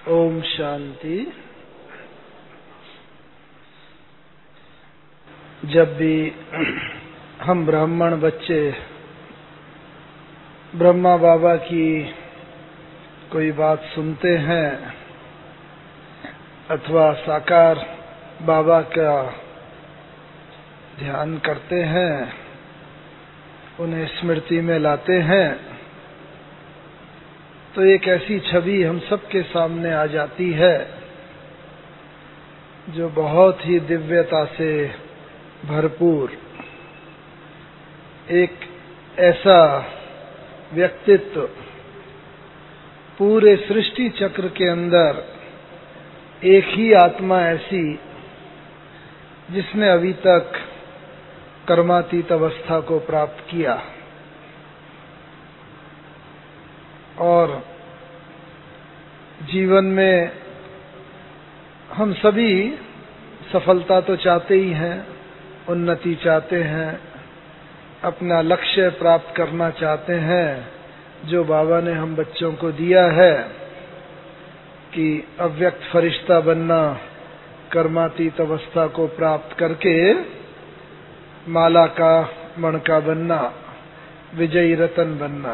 ओम शांति। जब भी हम ब्राह्मण बच्चे ब्रह्मा बाबा की कोई बात सुनते हैं अथवा साकार बाबा का ध्यान करते हैं, उन्हें स्मृति में लाते हैं, तो एक ऐसी छवि हम सबके सामने आ जाती है जो बहुत ही दिव्यता से भरपूर, एक ऐसा व्यक्तित्व पूरे सृष्टि चक्र के अंदर एक ही आत्मा ऐसी जिसने अभी तक कर्मातीत अवस्था को प्राप्त किया और जीवन में हम सभी सफलता तो चाहते ही हैं, उन्नति चाहते हैं, अपना लक्ष्य प्राप्त करना चाहते हैं जो बाबा ने हम बच्चों को दिया है कि अव्यक्त फरिश्ता बनना, कर्मातीत अवस्था को प्राप्त करके माला का मणका बनना, विजयी रतन बनना।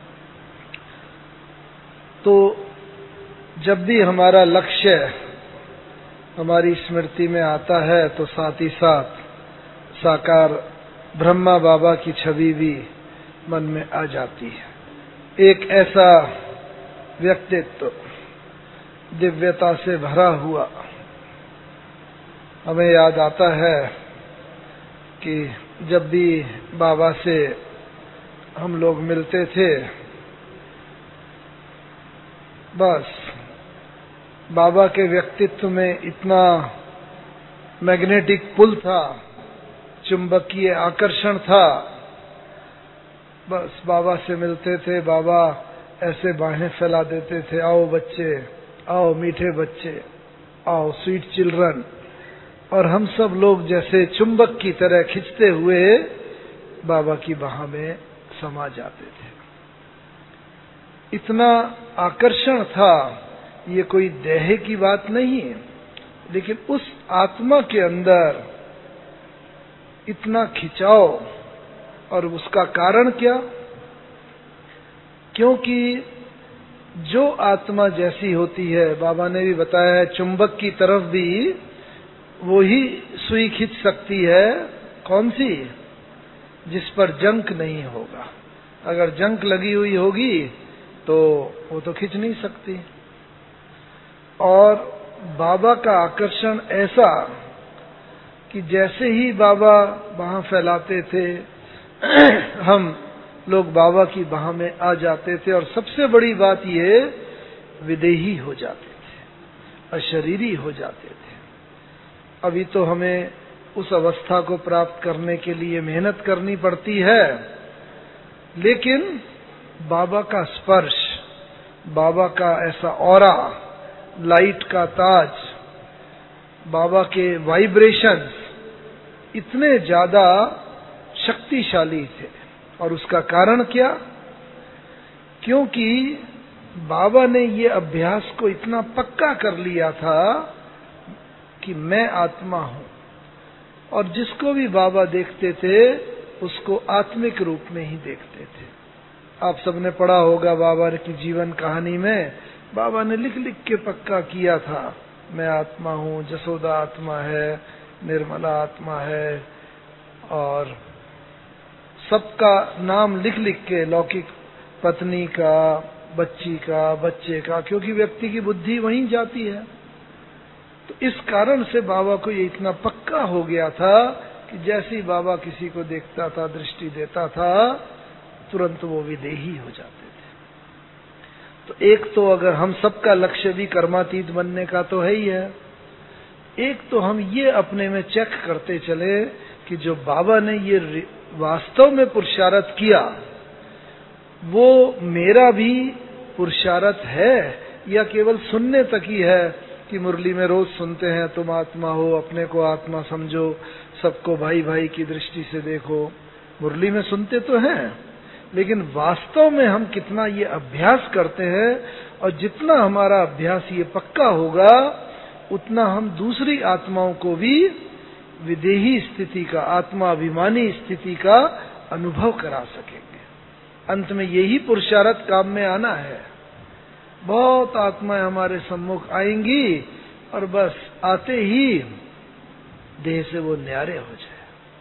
तो जब भी हमारा लक्ष्य हमारी स्मृति में आता है तो साथ ही साथ साकार ब्रह्मा बाबा की छवि भी मन में आ जाती है। एक ऐसा व्यक्तित्व दिव्यता से भरा हुआ हमें याद आता है कि जब भी बाबा से हम लोग मिलते थे, बस बाबा के व्यक्तित्व में इतना मैग्नेटिक पुल था, चुंबकीय आकर्षण था। बस बाबा से मिलते थे, बाबा ऐसे बाहें फैला देते थे, आओ बच्चे, आओ मीठे बच्चे, आओ स्वीट चिल्ड्रन, और हम सब लोग जैसे चुंबक की तरह खिंचते हुए बाबा की बाह में समा जाते थे। इतना आकर्षण था, ये कोई देह की बात नहीं है, लेकिन उस आत्मा के अंदर इतना खिंचाव, और उसका कारण क्या? क्योंकि जो आत्मा जैसी होती है, बाबा ने भी बताया है, चुंबक की तरफ भी वो ही सुई खींच सकती है। कौन सी? जिस पर जंक नहीं होगा। अगर जंक लगी हुई होगी तो वो तो खींच नहीं सकती। और बाबा का आकर्षण ऐसा कि जैसे ही बाबा बाह फैलाते थे हम लोग बाबा की बाह में आ जाते थे, और सबसे बड़ी बात ये, विदेही हो जाते थे, अशरीरी हो जाते थे। अभी तो हमें उस अवस्था को प्राप्त करने के लिए मेहनत करनी पड़ती है, लेकिन बाबा का स्पर्श, बाबा का ऐसा ऑरा, लाइट का ताज, बाबा के वाइब्रेशंस इतने ज्यादा शक्तिशाली थे। और उसका कारण क्या? क्योंकि बाबा ने ये अभ्यास को इतना पक्का कर लिया था कि मैं आत्मा हूं, और जिसको भी बाबा देखते थे उसको आत्मिक रूप में ही देखते थे। आप सबने पढ़ा होगा बाबा की जीवन कहानी में, बाबा ने लिख लिख के पक्का किया था, मैं आत्मा हूं, जसोदा आत्मा है, निर्मला आत्मा है, और सबका नाम लिख लिख के, लौकिक पत्नी का, बच्ची का, बच्चे का, क्योंकि व्यक्ति की बुद्धि वहीं जाती है। तो इस कारण से बाबा को ये इतना पक्का हो गया था कि जैसे ही बाबा किसी को देखता था, दृष्टि देता था, तुरंत वो विदेही हो जाते थे। तो एक तो अगर हम सबका लक्ष्य भी कर्मातीत बनने का तो है ही है, एक तो हम ये अपने में चेक करते चले कि जो बाबा ने ये वास्तव में पुरुषार्थ किया, वो मेरा भी पुरुषार्थ है या केवल सुनने तक ही है कि मुरली में रोज सुनते हैं, तुम आत्मा हो, अपने को आत्मा समझो, सबको भाई भाई की दृष्टि से देखो। मुरली में सुनते तो हैं, लेकिन वास्तव में हम कितना ये अभ्यास करते हैं, और जितना हमारा अभ्यास ये पक्का होगा उतना हम दूसरी आत्माओं को भी विदेही स्थिति का, आत्माभिमानी स्थिति का अनुभव करा सकेंगे। अंत में यही पुरुषार्थ काम में आना है। बहुत आत्माएं हमारे सम्मुख आएंगी और बस आते ही देह से वो न्यारे हो जाए,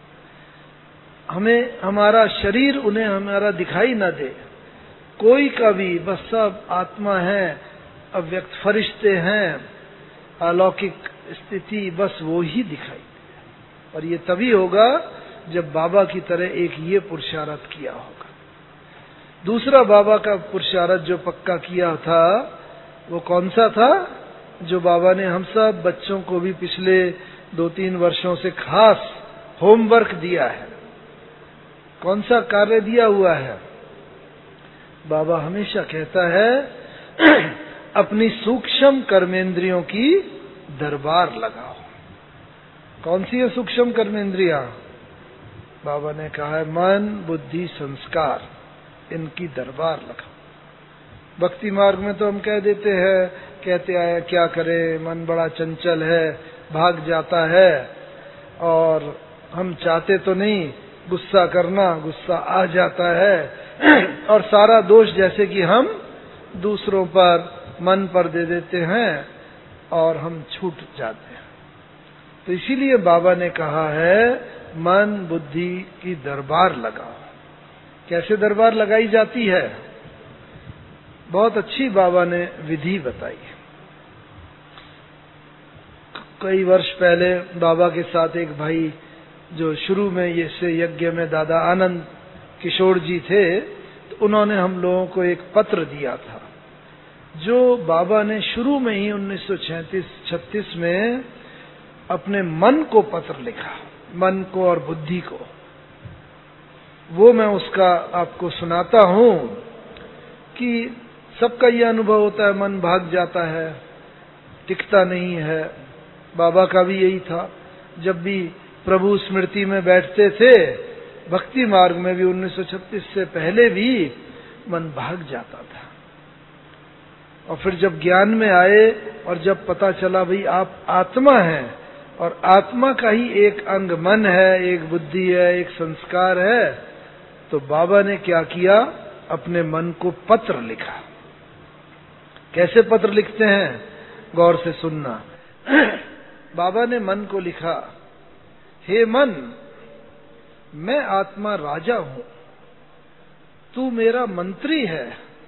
हमें हमारा शरीर उन्हें हमारा दिखाई न दे, कोई का भी, बस सब आत्मा है, अव्यक्त फरिश्ते हैं, अलौकिक स्थिति, बस वो ही दिखाई दे। और ये तभी होगा जब बाबा की तरह एक ये पुरुषार्थ किया होगा। दूसरा बाबा का पुरुषार्थ जो पक्का किया था वो कौन सा था? जो बाबा ने हम सब बच्चों को भी पिछले 2-3 वर्षों से खास होमवर्क दिया है। कौन सा कार्य दिया हुआ है? बाबा हमेशा कहता है अपनी सूक्ष्म कर्मेंद्रियों की दरबार लगाओ। कौन सी है सूक्ष्म कर्मेंद्रियां? बाबा ने कहा है मन, बुद्धि, संस्कार, इनकी दरबार लगाओ। भक्ति मार्ग में तो हम कह देते हैं, कहते आए क्या करें, मन बड़ा चंचल है, भाग जाता है, और हम चाहते तो नहीं गुस्सा करना, गुस्सा आ जाता है, और सारा दोष जैसे कि हम दूसरों पर, मन पर दे देते हैं और हम छूट जाते हैं। तो इसीलिए बाबा ने कहा है मन बुद्धि की दरबार लगाओ। कैसे दरबार लगाई जाती है? बहुत अच्छी बाबा ने विधि बताई। कई वर्ष पहले बाबा के साथ एक भाई जो शुरू में ये से यज्ञ में दादा आनंद किशोर जी थे, तो उन्होंने हम लोगों को एक पत्र दिया था जो बाबा ने शुरू में ही 1936 में अपने मन को पत्र लिखा, मन को और बुद्धि को। वो मैं उसका आपको सुनाता हूं कि सबका ये अनुभव होता है, मन भाग जाता है, टिकता नहीं है। बाबा का भी यही था, जब भी प्रभु स्मृति में बैठते थे, भक्ति मार्ग में भी 1936 से पहले भी मन भाग जाता था। और फिर जब ज्ञान में आए और जब पता चला भाई आप आत्मा हैं और आत्मा का ही एक अंग मन है, एक बुद्धि है, एक संस्कार है, तो बाबा ने क्या किया? अपने मन को पत्र लिखा। कैसे पत्र लिखते हैं? गौर से सुनना। बाबा ने मन को लिखा, हे मन, मैं आत्मा राजा हूं, तू मेरा मंत्री है,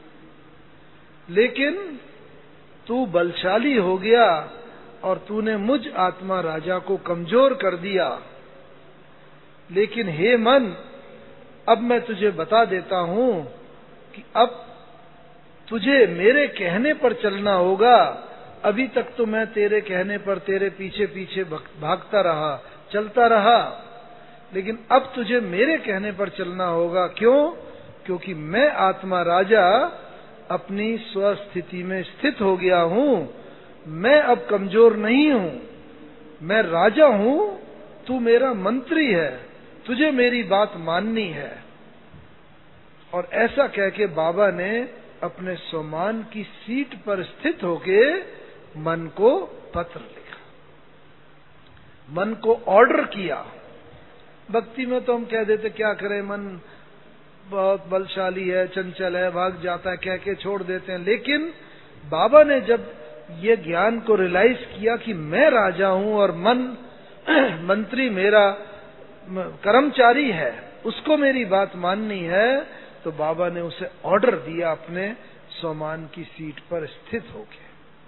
लेकिन तू बलशाली हो गया और तूने मुझ आत्मा राजा को कमजोर कर दिया। लेकिन हे मन, अब मैं तुझे बता देता हूं कि अब तुझे मेरे कहने पर चलना होगा। अभी तक तो मैं तेरे कहने पर तेरे पीछे पीछे भागता रहा, चलता रहा, लेकिन अब तुझे मेरे कहने पर चलना होगा। क्यों? क्योंकि मैं आत्मा राजा अपनी स्वस्थिति में स्थित हो गया हूं। मैं अब कमजोर नहीं हूं, मैं राजा हूं, तू मेरा मंत्री है, तुझे मेरी बात माननी है। और ऐसा कह के बाबा ने अपने स्वमान की सीट पर स्थित होके मन को पत्र लिखा, मन को ऑर्डर किया। भक्ति में तो हम कह देते क्या करें, मन बहुत बलशाली है, चंचल है, भाग जाता है, कह के छोड़ देते हैं। लेकिन बाबा ने जब ये ज्ञान को रियलाइज किया कि मैं राजा हूं और मन मंत्री मेरा कर्मचारी है, उसको मेरी बात माननी है, तो बाबा ने उसे ऑर्डर दिया अपने स्वमान की सीट पर स्थित होके।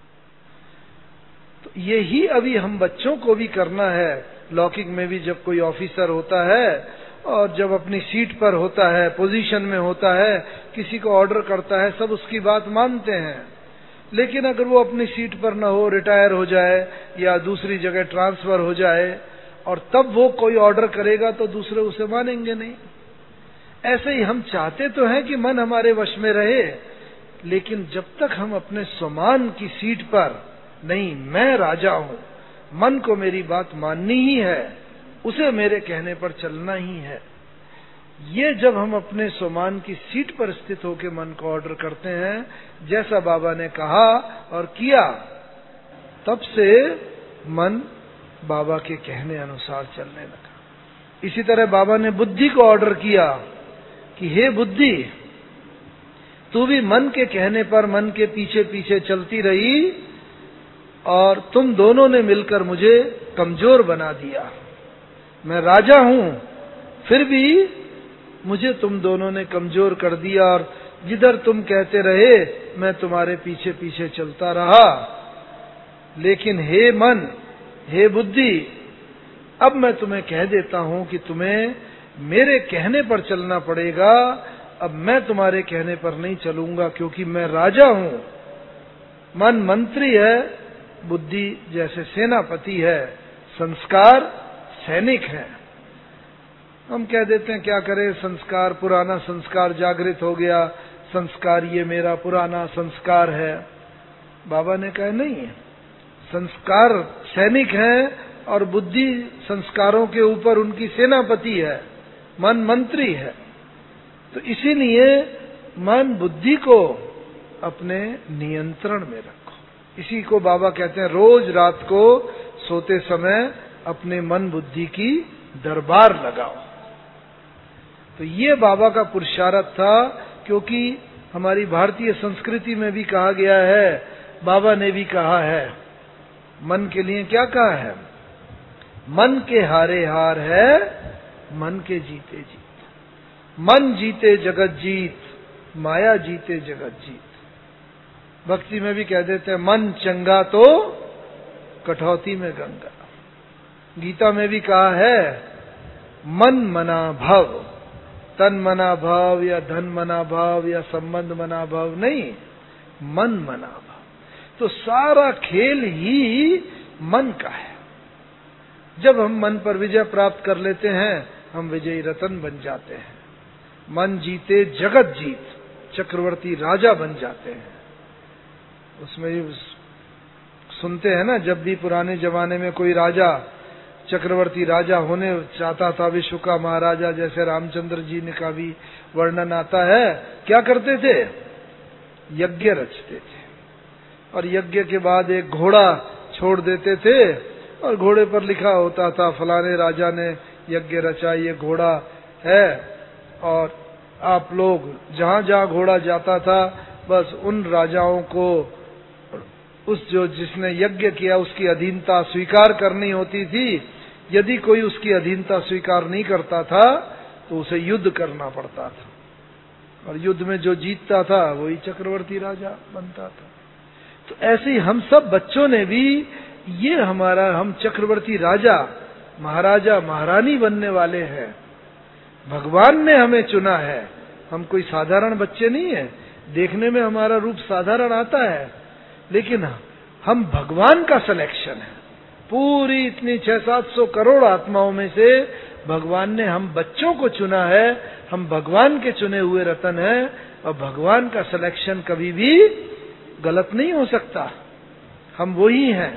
तो यही अभी हम बच्चों को भी करना है। लौकिक में भी जब कोई ऑफिसर होता है और जब अपनी सीट पर होता है, पोजीशन में होता है, किसी को ऑर्डर करता है, सब उसकी बात मानते हैं। लेकिन अगर वो अपनी सीट पर न हो, रिटायर हो जाए या दूसरी जगह ट्रांसफर हो जाए और तब वो कोई ऑर्डर करेगा तो दूसरे उसे मानेंगे नहीं। ऐसे ही हम चाहते तो हैं कि मन हमारे वश में रहे, लेकिन जब तक हम अपने स्वमान की सीट पर नहीं, मैं राजा हूं, मन को मेरी बात माननी ही है, उसे मेरे कहने पर चलना ही है, ये जब हम अपने सोमान की सीट पर स्थित होकर मन को ऑर्डर करते हैं, जैसा बाबा ने कहा और किया, तब से मन बाबा के कहने अनुसार चलने लगा। इसी तरह बाबा ने बुद्धि को ऑर्डर किया कि हे बुद्धि, तू भी मन के कहने पर मन के पीछे पीछे चलती रही और तुम दोनों ने मिलकर मुझे कमजोर बना दिया। मैं राजा हूं, फिर भी मुझे तुम दोनों ने कमजोर कर दिया और जिधर तुम कहते रहे मैं तुम्हारे पीछे पीछे चलता रहा। लेकिन हे मन, हे बुद्धि, अब मैं तुम्हें कह देता हूं कि तुम्हें मेरे कहने पर चलना पड़ेगा। अब मैं तुम्हारे कहने पर नहीं चलूंगा, क्योंकि मैं राजा हूं। मन मंत्री है, बुद्धि जैसे सेनापति है, संस्कार सैनिक है। हम कह देते हैं क्या करें, संस्कार, पुराना संस्कार जागृत हो गया, संस्कार ये मेरा पुराना संस्कार है। बाबा ने कहा नहीं, संस्कार सैनिक है और बुद्धि संस्कारों के ऊपर उनकी सेनापति है, मन मंत्री है। तो इसीलिए मन बुद्धि को अपने नियंत्रण में रखो। इसी को बाबा कहते हैं रोज रात को सोते समय अपने मन बुद्धि की दरबार लगाओ। तो ये बाबा का पुरुषार्थ था, क्योंकि हमारी भारतीय संस्कृति में भी कहा गया है, बाबा ने भी कहा है, मन के लिए क्या कहा है, मन के हारे हार है, मन के जीते जीत। मन जीते जगत जीत, माया जीते जगत जीत। भक्ति में भी कह देते हैं मन चंगा तो कठौती में गंगा। गीता में भी कहा है मन मना भव, तन मना भाव या धन मना भाव या संबंध मना भाव नहीं, मन मना भाव। तो सारा खेल ही मन का है। जब हम मन पर विजय प्राप्त कर लेते हैं, हम विजयी रतन बन जाते हैं। मन जीते जगत जीत, चक्रवर्ती राजा बन जाते हैं। उसमें सुनते हैं ना, जब भी पुराने जमाने में कोई राजा चक्रवर्ती राजा होने चाहता था, विश्व का महाराजा, जैसे रामचंद्र जी ने का भी वर्णन आता है, क्या करते थे, यज्ञ रचते थे और यज्ञ के बाद एक घोड़ा छोड़ देते थे और घोड़े पर लिखा होता था फलाने राजा ने यज्ञ रचा, ये घोड़ा है। और आप लोग जहां जहां घोड़ा जाता था, बस उन राजाओं को उस जो जिसने यज्ञ किया उसकी अधीनता स्वीकार करनी होती थी। यदि कोई उसकी अधीनता स्वीकार नहीं करता था तो उसे युद्ध करना पड़ता था, और युद्ध में जो जीतता था वही चक्रवर्ती राजा बनता था। तो ऐसे ही हम सब बच्चों ने भी ये हम चक्रवर्ती राजा महाराजा महारानी बनने वाले हैं। भगवान ने हमें चुना है, हम कोई साधारण बच्चे नहीं है। देखने में हमारा रूप साधारण आता है, लेकिन हम भगवान का सिलेक्शन है। पूरी इतनी 600-700 करोड़ आत्माओं में से भगवान ने हम बच्चों को चुना है। हम भगवान के चुने हुए रतन हैं, और भगवान का सिलेक्शन कभी भी गलत नहीं हो सकता। हम वही हैं,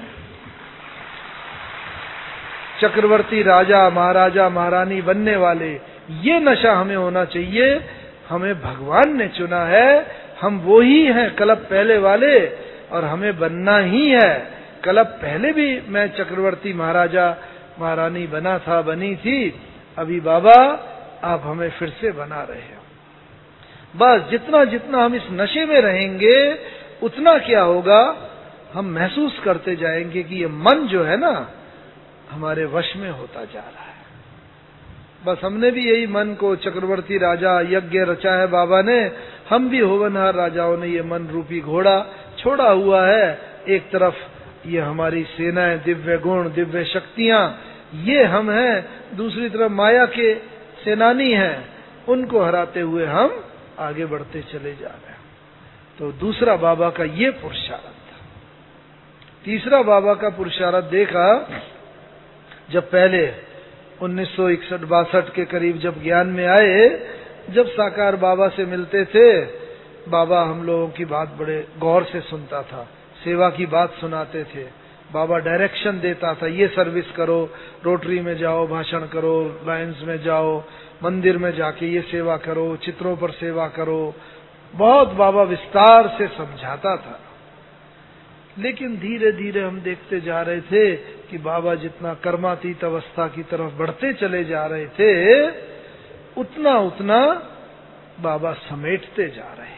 चक्रवर्ती राजा महाराजा महारानी बनने वाले। ये नशा हमें होना चाहिए, हमें भगवान ने चुना है, हम वो ही हैं कल्प पहले वाले, और हमें बनना ही है। कल्प पहले भी मैं चक्रवर्ती महाराजा महारानी बना था, बनी थी। अभी बाबा आप हमें फिर से बना रहे हैं। बस जितना जितना हम इस नशे में रहेंगे, उतना क्या होगा, हम महसूस करते जाएंगे कि ये मन जो है ना हमारे वश में होता जा रहा है। बस हमने भी यही मन को चक्रवर्ती राजा यज्ञ रचा है बाबा ने। हम भी होवनहार राजाओं ने ये मन रूपी घोड़ा छोड़ा हुआ है। एक तरफ ये हमारी सेनाएं, दिव्य गुण, दिव्य शक्तियां, ये हम हैं। दूसरी तरफ माया के सेनानी हैं, उनको हराते हुए हम आगे बढ़ते चले जा रहे हैं। तो दूसरा बाबा का ये पुरुषार्थ था। तीसरा बाबा का पुरुषार्थ देखा, जब पहले 1961-62 के करीब जब ज्ञान में आए, जब साकार बाबा से मिलते थे, बाबा हम लोगों की बात बड़े गौर से सुनता था, सेवा की बात सुनाते थे, बाबा डायरेक्शन देता था, ये सर्विस करो, रोटरी में जाओ भाषण करो, लायंस में जाओ, मंदिर में जाके ये सेवा करो, चित्रों पर सेवा करो। बहुत बाबा विस्तार से समझाता था। लेकिन धीरे धीरे हम देखते जा रहे थे कि बाबा जितना कर्मातीत अवस्था की तरफ बढ़ते चले जा रहे थे, उतना उतना बाबा समेटते जा रहे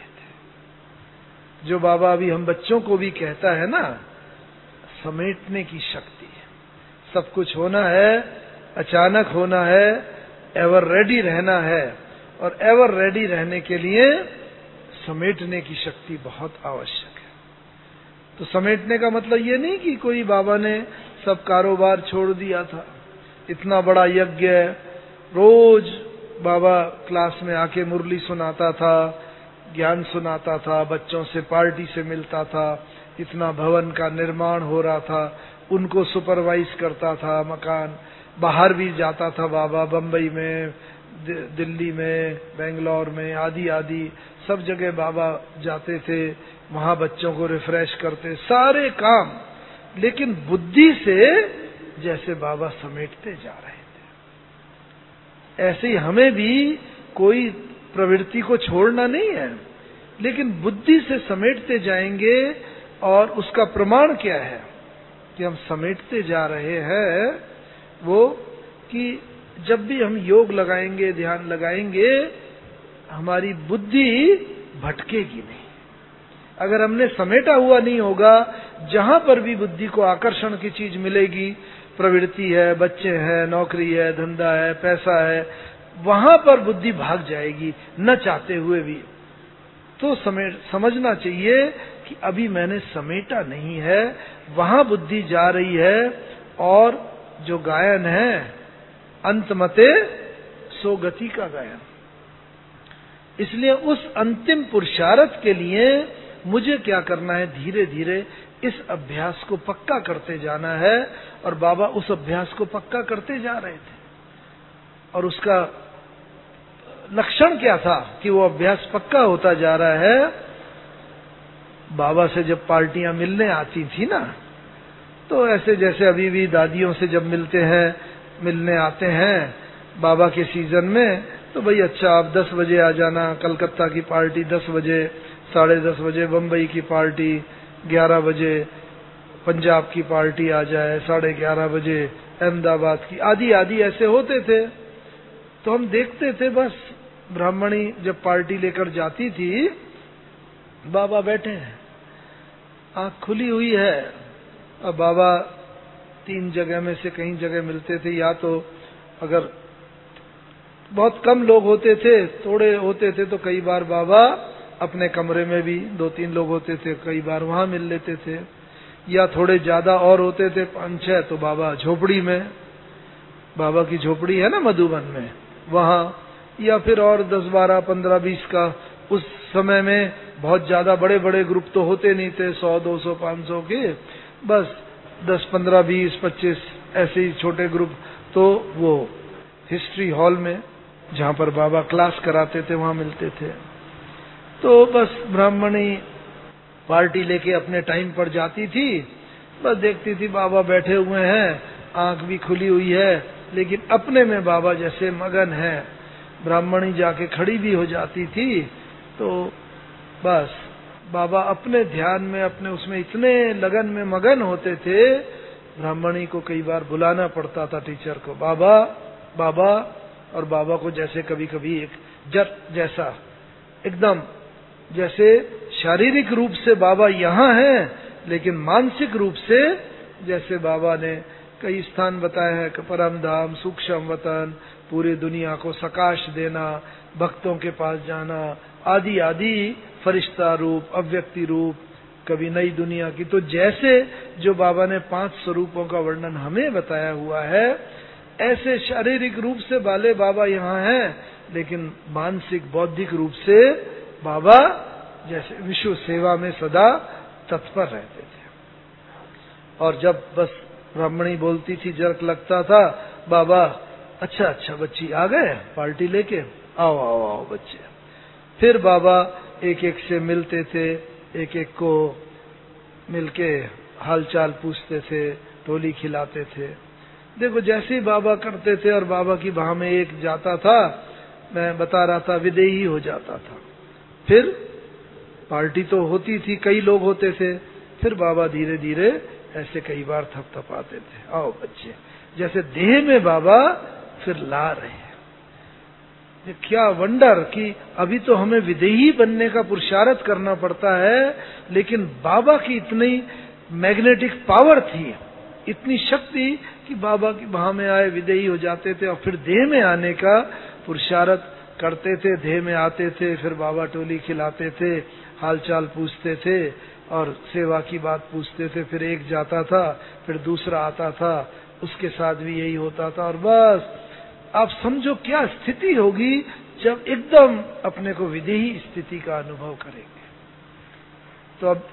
थे। जो बाबा अभी हम बच्चों को भी कहता है ना, समेटने की शक्ति है। सब कुछ होना है, अचानक होना है, एवर रेडी रहना है, और एवर रेडी रहने के लिए समेटने की शक्ति बहुत आवश्यक है। तो समेटने का मतलब ये नहीं कि कोई बाबा ने सब कारोबार छोड़ दिया था। इतना बड़ा यज्ञ, रोज बाबा क्लास में आके मुरली सुनाता था, ज्ञान सुनाता था, बच्चों से पार्टी से मिलता था, इतना भवन का निर्माण हो रहा था, उनको सुपरवाइज करता था, मकान, बाहर भी जाता था बाबा, बम्बई में, दिल्ली में, बेंगलोर में, आदि आदि सब जगह बाबा जाते थे, वहां बच्चों को रिफ्रेश करते, सारे काम। लेकिन बुद्धि से जैसे बाबा समेटते जा रहे थे। ऐसे ही हमें भी कोई प्रवृत्ति को छोड़ना नहीं है, लेकिन बुद्धि से समेटते जाएंगे। और उसका प्रमाण क्या है कि हम समेटते जा रहे हैं? वो कि जब भी हम योग लगाएंगे, ध्यान लगाएंगे, हमारी बुद्धि भटकेगी नहीं। अगर हमने समेटा हुआ नहीं होगा, जहां पर भी बुद्धि को आकर्षण की चीज मिलेगी, प्रवृत्ति है, बच्चे हैं, नौकरी है, धंधा है, पैसा है, वहां पर बुद्धि भाग जाएगी, न चाहते हुए भी। तो समझना चाहिए कि अभी मैंने समेटा नहीं है, वहां बुद्धि जा रही है। और जो गायन है, अंत मते सो गति का गायन। इसलिए उस अंतिम पुरुषार्थ के लिए मुझे क्या करना है? धीरे धीरे इस अभ्यास को पक्का करते जाना है। और बाबा उस अभ्यास को पक्का करते जा रहे थे। और उसका लक्षण क्या था कि वो अभ्यास पक्का होता जा रहा है? बाबा से जब पार्टियां मिलने आती थी ना, तो ऐसे जैसे अभी भी दादियों से जब मिलते हैं, मिलने आते हैं बाबा के सीजन में, तो भाई अच्छा आप 10 बजे आ जाना, कलकत्ता की पार्टी 10 बजे, 10:30 बजे बम्बई की पार्टी, 11 बजे पंजाब की पार्टी आ जाए, 11:30 बजे अहमदाबाद की, आदि आदि ऐसे होते थे। तो हम देखते थे, बस ब्राह्मणी जब पार्टी लेकर जाती थी, बाबा बैठे हैं, आंख खुली हुई है। अब बाबा 3 जगह में से कहीं जगह मिलते थे, या तो अगर बहुत कम लोग होते थे, थोड़े होते थे, तो कई बार बाबा अपने कमरे में भी 2-3 लोग होते थे, कई बार वहां मिल लेते थे। या थोड़े ज्यादा और होते थे 5-6, तो बाबा झोपड़ी में, बाबा की झोपड़ी है ना मधुबन में, वहां। या फिर और 10, 12, 15, 20 का, उस समय में बहुत ज्यादा बड़े बड़े ग्रुप तो होते नहीं थे, 100, 200, 500 के, बस 10, 15, 20, 25 ऐसे ही छोटे ग्रुप। तो वो हिस्ट्री हॉल में, जहां पर बाबा क्लास कराते थे, वहां मिलते थे। तो बस ब्राह्मणी पार्टी लेके अपने टाइम पर जाती थी, बस देखती थी बाबा बैठे हुए हैं, आंख भी खुली हुई है, लेकिन अपने में बाबा जैसे मगन है। ब्राह्मणी जाके खड़ी भी हो जाती थी, तो बस बाबा अपने ध्यान में, अपने उसमें इतने लगन में मगन होते थे, ब्राह्मणी को कई बार बुलाना पड़ता था टीचर को, बाबा बाबा। और बाबा को जैसे कभी कभी एक जट जैसा, एकदम जैसे शारीरिक रूप से बाबा यहाँ हैं, लेकिन मानसिक रूप से जैसे बाबा ने कई स्थान बताए हैं, परम धाम, सूक्ष्म वतन, पूरी दुनिया को सकाश देना, भक्तों के पास जाना, आदि आदि, फरिश्ता रूप, अव्यक्ति रूप, कभी नई दुनिया की। तो जैसे जो बाबा ने 5 स्वरूपों का वर्णन हमें बताया हुआ है, ऐसे शारीरिक रूप से वाले बाबा यहाँ हैं, लेकिन मानसिक बौद्धिक रूप से बाबा जैसे विश्व सेवा में सदा तत्पर रहते थे। और जब बस ब्राह्मणी बोलती थी, जर्क लगता था, बाबा अच्छा अच्छा बच्ची आ गए पार्टी लेके, आओ आओ आओ बच्चे। फिर बाबा एक एक से मिलते थे, एक एक को मिलके हालचाल पूछते थे, टोली खिलाते थे। देखो जैसे ही बाबा करते थे और बाबा की बाह में एक जाता था, मैं बता रहा था, विदेही हो जाता था। फिर पार्टी तो होती थी, कई लोग होते थे, फिर बाबा धीरे धीरे ऐसे कई बार थपथपाते थे, आओ बच्चे, जैसे देह में बाबा फिर ला रहे हैं। क्या वंडर कि अभी तो हमें विदेही बनने का पुरुषार्थ करना पड़ता है, लेकिन बाबा की इतनी मैग्नेटिक पावर थी, इतनी शक्ति कि बाबा की बाह में आए विदेही हो जाते थे और फिर देह में आने का पुरुषार्थ करते थे। देह में आते थे, फिर बाबा टोली खिलाते थे, हालचाल पूछते थे और सेवा की बात पूछते थे। फिर एक जाता था, फिर दूसरा आता था, उसके साथ भी यही होता था। और बस आप समझो क्या स्थिति होगी जब एकदम अपने को विदेही स्थिति का अनुभव करेंगे। तो अब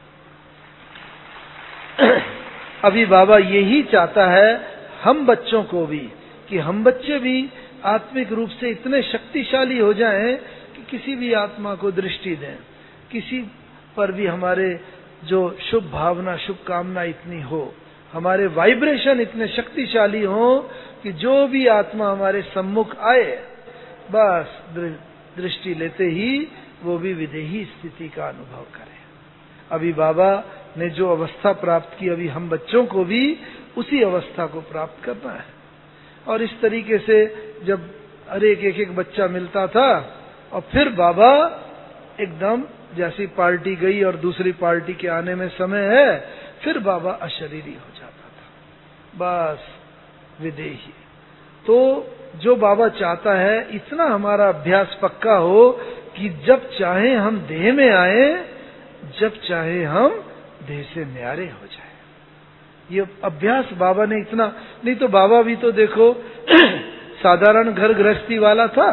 अभी बाबा यही चाहता है हम बच्चों को भी, कि हम बच्चे भी आत्मिक रूप से इतने शक्तिशाली हो जाएं कि किसी भी आत्मा को दृष्टि दें, किसी पर भी हमारे जो शुभ भावना, शुभ कामना इतनी हो, हमारे वाइब्रेशन इतने शक्तिशाली हो कि जो भी आत्मा हमारे सम्मुख आए, बस दृष्टि लेते ही वो भी विदेही स्थिति का अनुभव करे। अभी बाबा ने जो अवस्था प्राप्त की, अभी हम बच्चों को भी उसी अवस्था को प्राप्त करना है। और इस तरीके से जब हर एक एक बच्चा मिलता था, और फिर बाबा एकदम जैसी पार्टी गई और दूसरी पार्टी के आने में समय है, फिर बाबा अशरीरी हो जाता था, बस विदेही। तो जो बाबा चाहता है, इतना हमारा अभ्यास पक्का हो कि जब चाहे हम देह में आए, जब चाहे हम देह से न्यारे हो जाए। ये अभ्यास बाबा ने इतना, नहीं तो बाबा भी तो देखो साधारण घर गृहस्थी वाला था।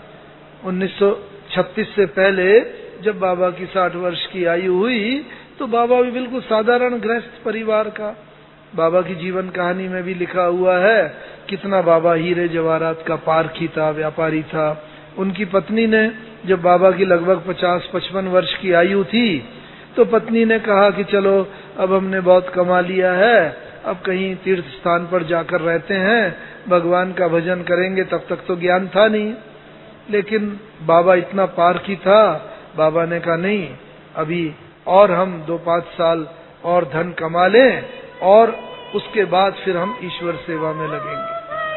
1936 से पहले जब बाबा की 60 वर्ष की आयु हुई, तो बाबा भी बिल्कुल साधारण गृहस्थ परिवार का। बाबा की जीवन कहानी में भी लिखा हुआ है कितना बाबा हीरे जवाहरात का पारखी था, व्यापारी था। उनकी पत्नी ने, जब बाबा की लगभग 50-55 वर्ष की आयु थी, तो पत्नी ने कहा कि चलो अब हमने बहुत कमा लिया है, अब कहीं तीर्थ स्थान पर जाकर रहते हैं, भगवान का भजन करेंगे। तब तक तो ज्ञान था नहीं, लेकिन बाबा इतना पारखी था, बाबा ने कहा नहीं, अभी और हम 2-5 साल और धन कमा लें और उसके बाद फिर हम ईश्वर सेवा में लगेंगे।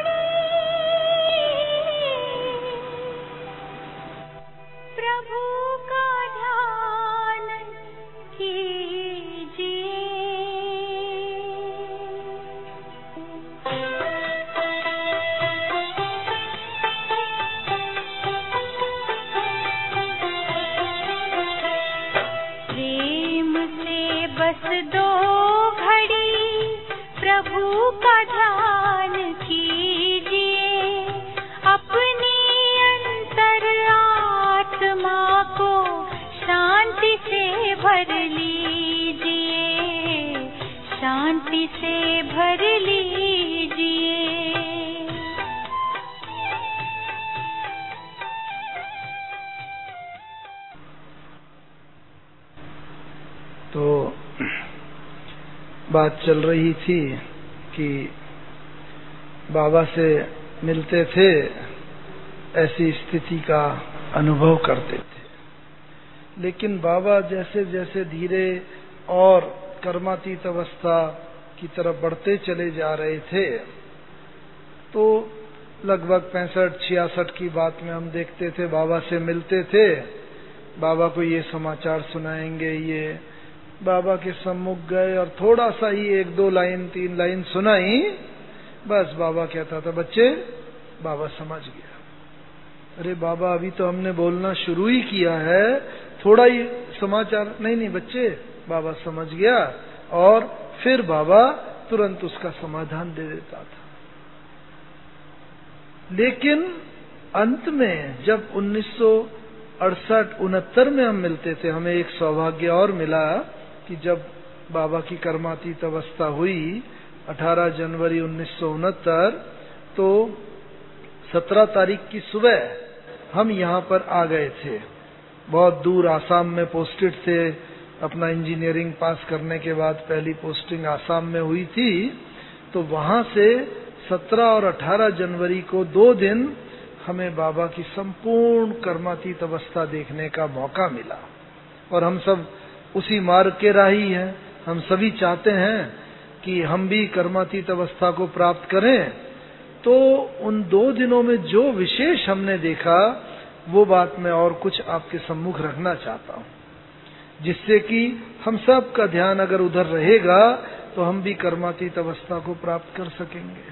तो बात चल रही थी कि बाबा से मिलते थे, ऐसी स्थिति का अनुभव करते थे, लेकिन बाबा जैसे जैसे धीरे और कर्मातीत अवस्था की तरफ बढ़ते चले जा रहे थे, तो लगभग 65-66 की बात में हम देखते थे, बाबा से मिलते थे, बाबा को ये समाचार सुनाएंगे, ये बाबा के सम्मुख गए और थोड़ा सा ही 1-2 लाइन 3 लाइन सुनाई, बस बाबा कहता था बच्चे, बाबा समझ गया। अरे बाबा अभी तो हमने बोलना शुरू ही किया है, थोड़ा ही समाचार, नहीं नहीं बच्चे, बाबा समझ गया। और फिर बाबा तुरंत उसका समाधान दे देता था। लेकिन अंत में जब 1968-69 में हम मिलते थे, हमें एक सौभाग्य और मिला कि जब बाबा की कर्मातीत अवस्था हुई 18 जनवरी 1969, तो 17 तारीख की सुबह हम यहाँ पर आ गए थे। बहुत दूर आसाम में पोस्टेड थे, अपना इंजीनियरिंग पास करने के बाद पहली पोस्टिंग आसाम में हुई थी, तो वहां से 17 और 18 जनवरी को 2 दिन हमें बाबा की संपूर्ण कर्मातीत अवस्था देखने का मौका मिला। और हम सब उसी मार्ग के राही हैं। हम सभी चाहते हैं कि हम भी कर्मातीत अवस्था को प्राप्त करें। तो उन 2 दिनों में जो विशेष हमने देखा, वो बात मैं और कुछ आपके सम्मुख रखना चाहता हूं, जिससे कि हम सब का ध्यान अगर उधर रहेगा तो हम भी कर्मातीत अवस्था को प्राप्त कर सकेंगे।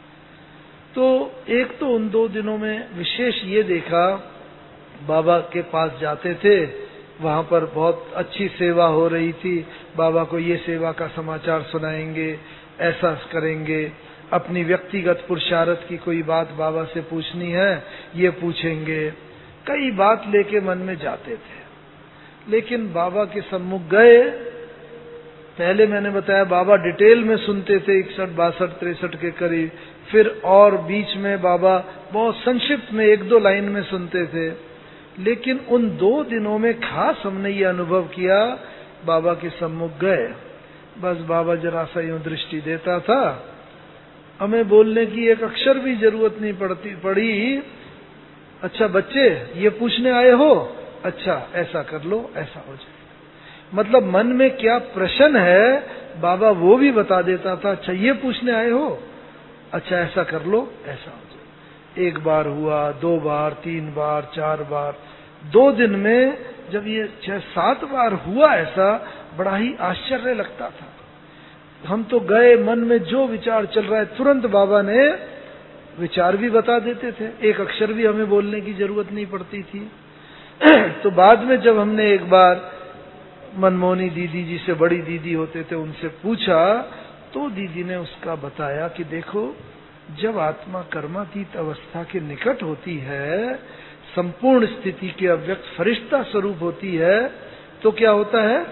तो एक तो उन 2 दिनों में विशेष ये देखा, बाबा के पास जाते थे, वहां पर बहुत अच्छी सेवा हो रही थी। बाबा को ये सेवा का समाचार सुनाएंगे, ऐसा करेंगे, अपनी व्यक्तिगत पुरुषार्थ की कोई बात बाबा से पूछनी है, ये पूछेंगे, कई बात लेके मन में जाते थे। लेकिन बाबा के सम्मुख गए, पहले मैंने बताया बाबा डिटेल में सुनते थे 61, 62, 63 के करीब, फिर और बीच में बाबा बहुत संक्षिप्त में 1-2 लाइन में सुनते थे। लेकिन उन 2 दिनों में खास हमने ये अनुभव किया, बाबा के सम्मुख गए, बस बाबा जरा सा यूं दृष्टि देता था, हमें बोलने की एक अक्षर भी जरूरत नहीं पड़ी। अच्छा बच्चे, ये पूछने आए हो? अच्छा ऐसा कर लो, ऐसा हो जाए। मतलब मन में क्या प्रश्न है, बाबा वो भी बता देता था। अच्छा ये पूछने आए हो? अच्छा ऐसा कर लो, ऐसा हो जाए। 1 बार हुआ, 2 बार, 3 बार, 4 बार, 2 दिन में जब ये 6-7 बार हुआ ऐसा, बड़ा ही आश्चर्य लगता था। हम तो गए, मन में जो विचार चल रहा है तुरंत बाबा ने विचार भी बता देते थे, एक अक्षर भी हमें बोलने की जरूरत नहीं पड़ती थी। तो बाद में जब हमने एक बार मनमोहनी दीदी जी से, बड़ी दीदी होते थे, उनसे पूछा, तो दीदी ने उसका बताया कि देखो, जब आत्मा कर्मातीत अवस्था के निकट होती है, संपूर्ण स्थिति के अव्यक्त फरिश्ता स्वरूप होती है, तो क्या होता है,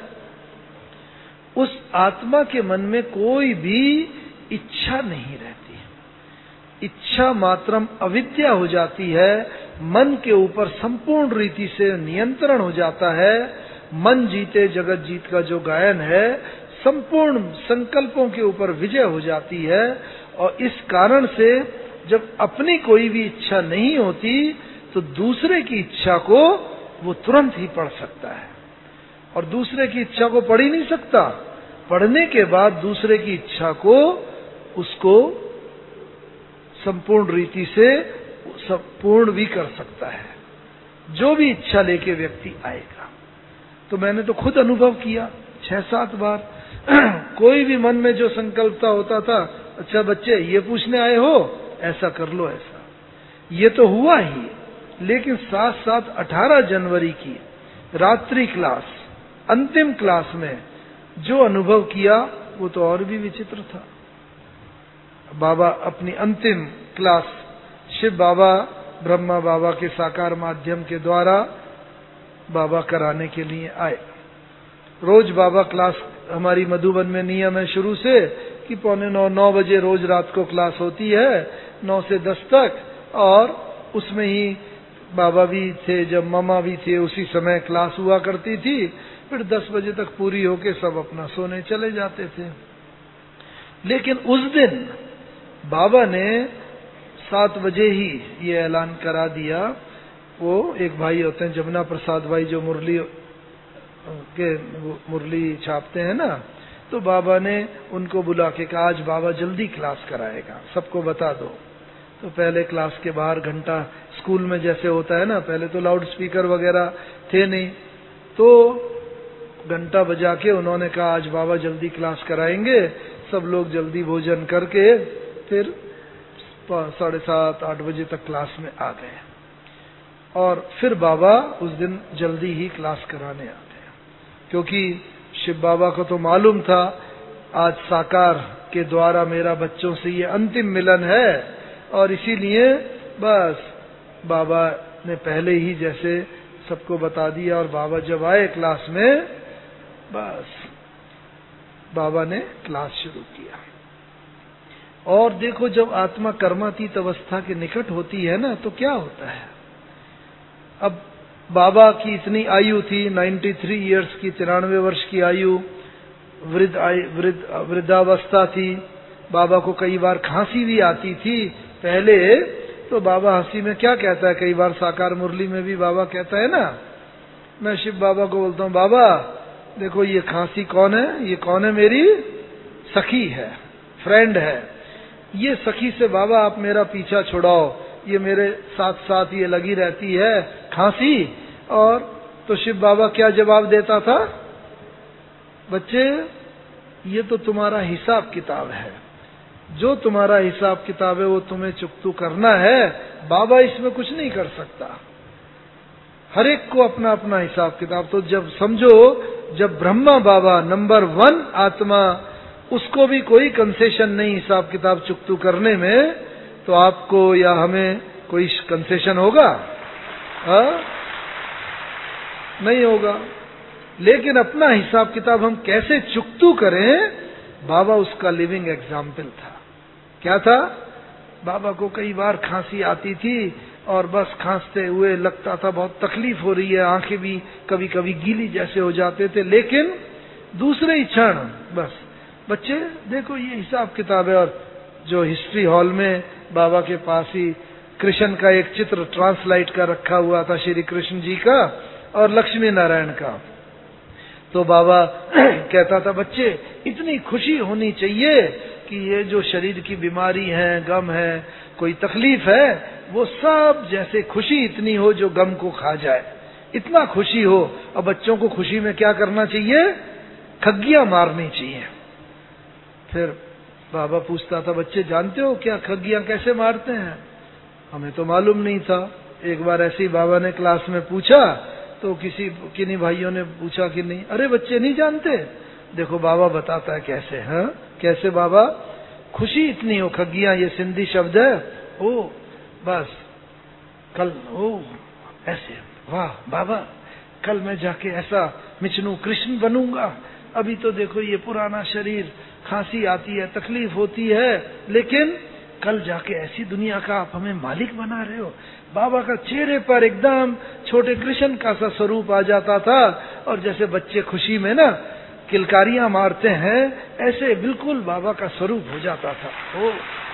उस आत्मा के मन में कोई भी इच्छा नहीं रहती, इच्छा मात्रम अविद्या हो जाती है। मन के ऊपर संपूर्ण रीति से नियंत्रण हो जाता है। मन जीते जगत जीत का जो गायन है, संपूर्ण संकल्पों के ऊपर विजय हो जाती है। और इस कारण से जब अपनी कोई भी इच्छा नहीं होती, तो दूसरे की इच्छा को वो तुरंत ही पढ़ सकता है। और दूसरे की इच्छा को पढ़ ही नहीं सकता, पढ़ने के बाद दूसरे की इच्छा को उसको संपूर्ण रीति से पूर्ण भी कर सकता है, जो भी इच्छा लेके व्यक्ति आएगा। तो मैंने तो खुद अनुभव किया 6-7 बार। कोई भी मन में जो संकल्पता होता था, अच्छा बच्चे ये पूछने आए हो, ऐसा कर लो, ऐसा, ये तो हुआ ही। लेकिन साथ साथ 18 जनवरी की रात्रि क्लास, अंतिम क्लास में जो अनुभव किया, वो तो और भी विचित्र था। बाबा अपनी अंतिम क्लास शिव बाबा, ब्रह्मा बाबा के साकार माध्यम के द्वारा बाबा कराने के लिए आए। रोज बाबा क्लास, हमारी मधुबन में नियम है शुरू से कि 8:45-9 बजे रोज रात को क्लास होती है, 9 से 10 तक। और उसमें ही बाबा भी थे, जब मामा भी थे, उसी समय क्लास हुआ करती थी। फिर 10 बजे तक पूरी होके सब अपना सोने चले जाते थे। लेकिन उस दिन बाबा ने 7 बजे ही ये ऐलान करा दिया। वो एक भाई होते हैं जमुना प्रसाद भाई, जो मुरली छापते हैं ना, तो बाबा ने उनको बुला के कहा, आज बाबा जल्दी क्लास कराएगा, सबको बता दो। तो पहले क्लास के बाहर घंटा, स्कूल में जैसे होता है ना, पहले तो लाउड स्पीकर वगैरह थे नहीं, तो घंटा बजा के उन्होंने कहा आज बाबा जल्दी क्लास कराएंगे। सब लोग जल्दी भोजन करके फिर 7:30-8 बजे तक क्लास में आ गए। और फिर बाबा उस दिन जल्दी ही क्लास कराने आ गए, क्योंकि शिव बाबा को तो मालूम था आज साकार के द्वारा मेरा बच्चों से ये अंतिम मिलन है। और इसीलिए बस बाबा ने पहले ही जैसे सबको बता दिया। और बाबा जब आए क्लास में, बस बाबा ने क्लास शुरू किया। और देखो, जब आत्मा कर्मातीत अवस्था के निकट होती है ना, तो क्या होता है। अब बाबा की इतनी आयु थी, 93 इयर्स की, 93 वर्ष की आयु, वृद्धावस्था थी। बाबा को कई बार खांसी भी आती थी पहले, तो बाबा हंसी में क्या कहता है, कई बार साकार मुरली में भी बाबा कहता है ना, मैं शिव बाबा को बोलता हूँ, बाबा देखो ये खांसी कौन है, ये कौन है, मेरी सखी है, फ्रेंड है। ये सखी से बाबा आप मेरा पीछा छुड़ाओ, ये मेरे साथ साथ ये लगी रहती है खांसी। और तो शिव बाबा क्या जवाब देता था, बच्चे ये तो तुम्हारा हिसाब किताब है, जो तुम्हारा हिसाब किताब है वो तुम्हें चुकतू करना है, बाबा इसमें कुछ नहीं कर सकता। हर एक को अपना अपना हिसाब किताब। तो जब समझो, जब ब्रह्मा बाबा नंबर 1 आत्मा, उसको भी कोई कंसेशन नहीं हिसाब किताब चुकतू करने में, तो आपको या हमें कोई कंसेशन होगा? नहीं होगा। लेकिन अपना हिसाब किताब हम कैसे चुकतू करें, बाबा उसका लिविंग एग्जाम्पल था। क्या था? बाबा को कई बार खांसी आती थी और बस खांसते हुए लगता था बहुत तकलीफ हो रही है, आंखें भी कभी कभी गीली जैसे हो जाते थे, लेकिन दूसरे ही क्षण बस, बच्चे देखो ये हिसाब किताब है। और जो हिस्ट्री हॉल में बाबा के पास ही कृष्ण का एक चित्र ट्रांसलाइट का रखा हुआ था, श्री कृष्ण जी का और लक्ष्मी नारायण का। तो बाबा कहता था, बच्चे इतनी खुशी होनी चाहिए कि ये जो शरीर की बीमारी है, गम है, कोई तकलीफ है, वो सब जैसे खुशी इतनी हो जो गम को खा जाए, इतना खुशी हो। और बच्चों को खुशी में क्या करना चाहिए? खग्गियां मारनी चाहिए। फिर बाबा पूछता था, बच्चे जानते हो क्या खग्गियां कैसे मारते हैं? हमें तो मालूम नहीं था। एक बार ऐसे ही बाबा ने क्लास में पूछा, तो किन्हीं भाइयों ने पूछा कि नहीं, अरे बच्चे नहीं जानते, देखो बाबा बताता है कैसे। हाँ कैसे बाबा? खुशी इतनी हो, खग्गियां ये सिंधी शब्द है, ओ बस कल ओ ऐसे, वाह बाबा कल मैं जाके ऐसा मिचनू कृष्ण बनूंगा। अभी तो देखो ये पुराना शरीर, खांसी आती है, तकलीफ होती है, लेकिन कल जाके ऐसी दुनिया का आप हमें मालिक बना रहे हो। बाबा का चेहरे पर एकदम छोटे कृष्ण का सा स्वरूप आ जाता था, और जैसे बच्चे खुशी में ना किलकारियां मारते हैं, ऐसे बिल्कुल बाबा का स्वरूप हो जाता था। ओ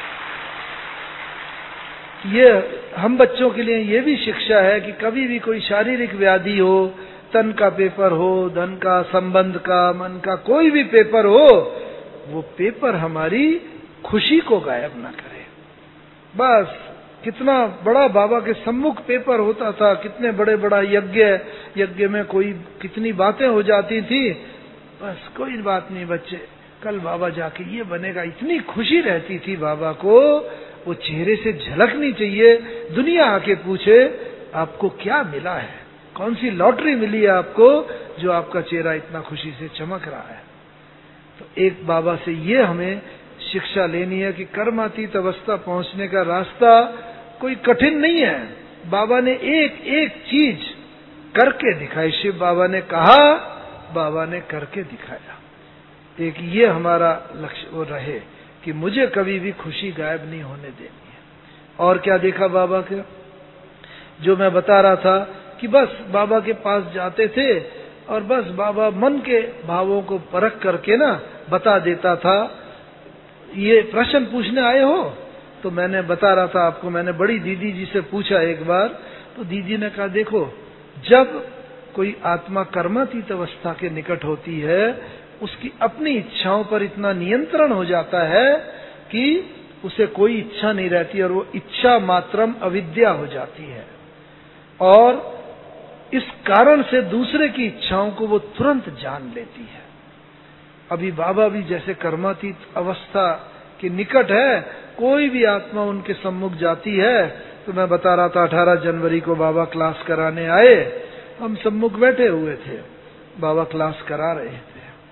ये हम बच्चों के लिए ये भी शिक्षा है कि कभी भी कोई शारीरिक व्याधि हो, तन का पेपर हो, धन का, संबंध का, मन का, कोई भी पेपर हो, वो पेपर हमारी खुशी को गायब ना करे। बस कितना बड़ा बाबा के सम्मुख पेपर होता था, कितने बड़े बड़ा यज्ञ में कोई कितनी बातें हो जाती थी, बस कोई बात नहीं बच्चे, कल बाबा जाके ये बनेगा, इतनी खुशी रहती थी बाबा को। वो चेहरे से झलकनी चाहिए, दुनिया आके पूछे आपको क्या मिला है, कौन सी लॉटरी मिली है आपको जो आपका चेहरा इतना खुशी से चमक रहा है। तो एक बाबा से ये हमें शिक्षा लेनी है कि कर्मातीत अवस्था पहुंचने का रास्ता कोई कठिन नहीं है। बाबा ने एक एक चीज करके दिखाई, शिव बाबा ने कहा, बाबा ने करके दिखाया। एक ये हमारा लक्ष्य वो रहे कि मुझे कभी भी खुशी गायब नहीं होने देनी है। और क्या देखा बाबा के, जो मैं बता रहा था कि बस बाबा के पास जाते थे और बस बाबा मन के भावों को परख करके ना बता देता था। ये प्रश्न पूछने आए हो? तो मैंने बता रहा था आपको, मैंने बड़ी दीदी जी से पूछा एक बार, तो दीदी ने कहा देखो, जब कोई आत्मा कर्मातीत अवस्था के निकट होती है, उसकी अपनी इच्छाओं पर इतना नियंत्रण हो जाता है कि उसे कोई इच्छा नहीं रहती, और वो इच्छा मात्रम अविद्या हो जाती है, और इस कारण से दूसरे की इच्छाओं को वो तुरंत जान लेती है। अभी बाबा भी जैसे कर्मातीत अवस्था के निकट है, कोई भी आत्मा उनके सम्मुख जाती है, तो मैं बता रहा था 18 जनवरी को बाबा क्लास कराने आए, हम सम्मुख बैठे हुए थे, बाबा क्लास करा रहे थे,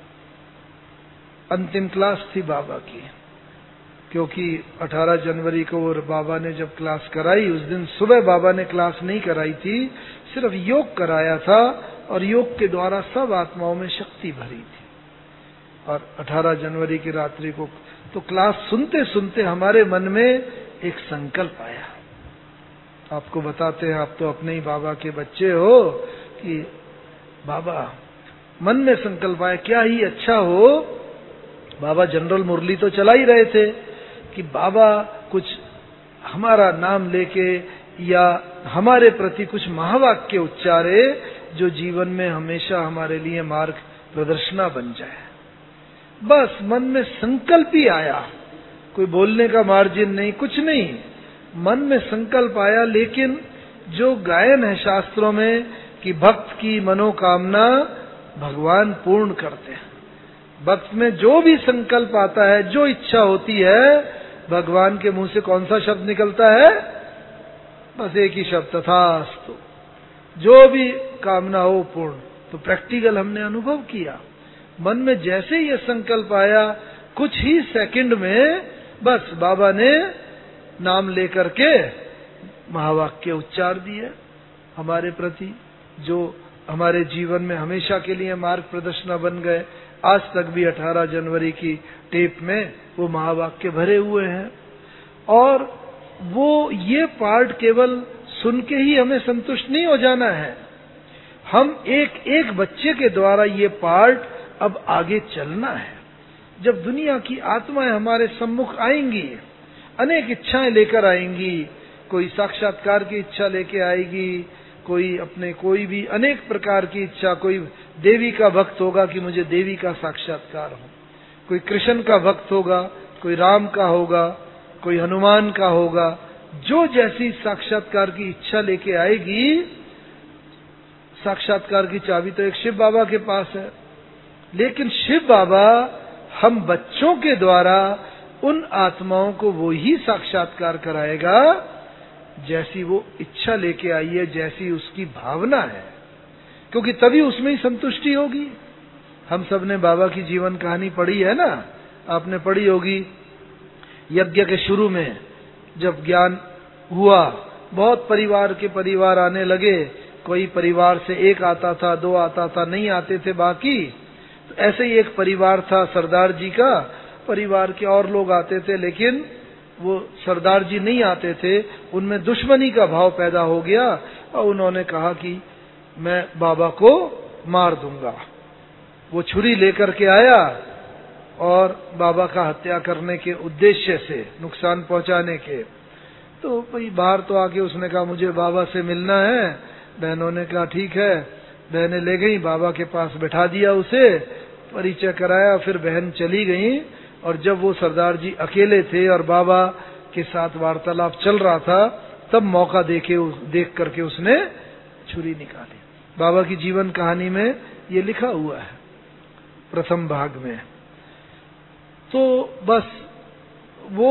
अंतिम क्लास थी बाबा की, क्योंकि 18 जनवरी को बाबा ने जब क्लास कराई, उस दिन सुबह बाबा ने क्लास नहीं कराई थी, सिर्फ योग कराया था, और योग के द्वारा सब आत्माओं में शक्ति भरी थी। और 18 जनवरी की रात्रि को तो क्लास सुनते सुनते हमारे मन में एक संकल्प आया, आपको बताते हैं, आप तो अपने ही बाबा के बच्चे हो, कि बाबा मन में संकल्प आया क्या ही अच्छा हो। बाबा जनरल मुरली तो चला ही रहे थे कि बाबा कुछ हमारा नाम लेके या हमारे प्रति कुछ महावाक्य उच्चारे जो जीवन में हमेशा हमारे लिए मार्ग प्रदर्शना बन जाए। बस मन में संकल्प ही आया, कोई बोलने का मार्जिन नहीं, कुछ नहीं, मन में संकल्प आया। लेकिन जो गायन है शास्त्रों में कि भक्त की मनोकामना भगवान पूर्ण करते हैं। भक्त में जो भी संकल्प आता है, जो इच्छा होती है, भगवान के मुंह से कौन सा शब्द निकलता है? बस एक ही शब्द, तथास्तु। जो भी कामना हो पूर्ण। तो प्रैक्टिकल हमने अनुभव किया, मन में जैसे ये संकल्प आया, कुछ ही सेकंड में बस बाबा ने नाम लेकर के महावाक्य उच्चार दिए हमारे प्रति, जो हमारे जीवन में हमेशा के लिए मार्ग प्रदर्शना बन गए। आज तक भी 18 जनवरी की टेप में वो महावाक्य भरे हुए हैं। और वो ये पार्ट केवल सुन के ही हमें संतुष्ट नहीं हो जाना है, हम एक एक बच्चे के द्वारा ये पार्ट अब आगे चलना है। जब दुनिया की आत्माएं हमारे सम्मुख आएंगी, अनेक इच्छाएं लेकर आएंगी, कोई साक्षात्कार की इच्छा लेके आएगी, कोई अपने कोई भी अनेक प्रकार की इच्छा, कोई देवी का भक्त होगा कि मुझे देवी का साक्षात्कार हो, कोई कृष्ण का भक्त होगा, कोई राम का होगा, कोई हनुमान का होगा। जो जैसी साक्षात्कार की इच्छा लेके आएगी, साक्षात्कार की चाबी तो एक शिव बाबा के पास है। लेकिन शिव बाबा हम बच्चों के द्वारा उन आत्माओं को वो ही साक्षात्कार कराएगा जैसी वो इच्छा लेके आई है, जैसी उसकी भावना है, क्योंकि तभी उसमें ही संतुष्टि होगी। हम सब ने बाबा की जीवन कहानी पढ़ी है ना, आपने पढ़ी होगी। यज्ञ के शुरू में जब ज्ञान हुआ, बहुत परिवार के परिवार आने लगे, कोई परिवार से एक आता था, दो आता था, नहीं आते थे बाकी। तो ऐसे ही एक परिवार था सरदार जी का, परिवार के और लोग आते थे, लेकिन वो सरदार जी नहीं आते थे। उनमें दुश्मनी का भाव पैदा हो गया और उन्होंने कहा कि मैं बाबा को मार दूंगा। वो छुरी लेकर के आया और बाबा का हत्या करने के उद्देश्य से, नुकसान पहुंचाने के। तो भाई बाहर तो आके उसने कहा मुझे बाबा से मिलना है। बहनों ने कहा ठीक है, बहनें ले गई, बाबा के पास बैठा दिया, उसे परिचय कराया, फिर बहन चली गई। और जब वो सरदार जी अकेले थे और बाबा के साथ वार्तालाप चल रहा था, तब मौका देख करके उसने छुरी निकाली। बाबा की जीवन कहानी में ये लिखा हुआ है प्रथम भाग में। तो बस वो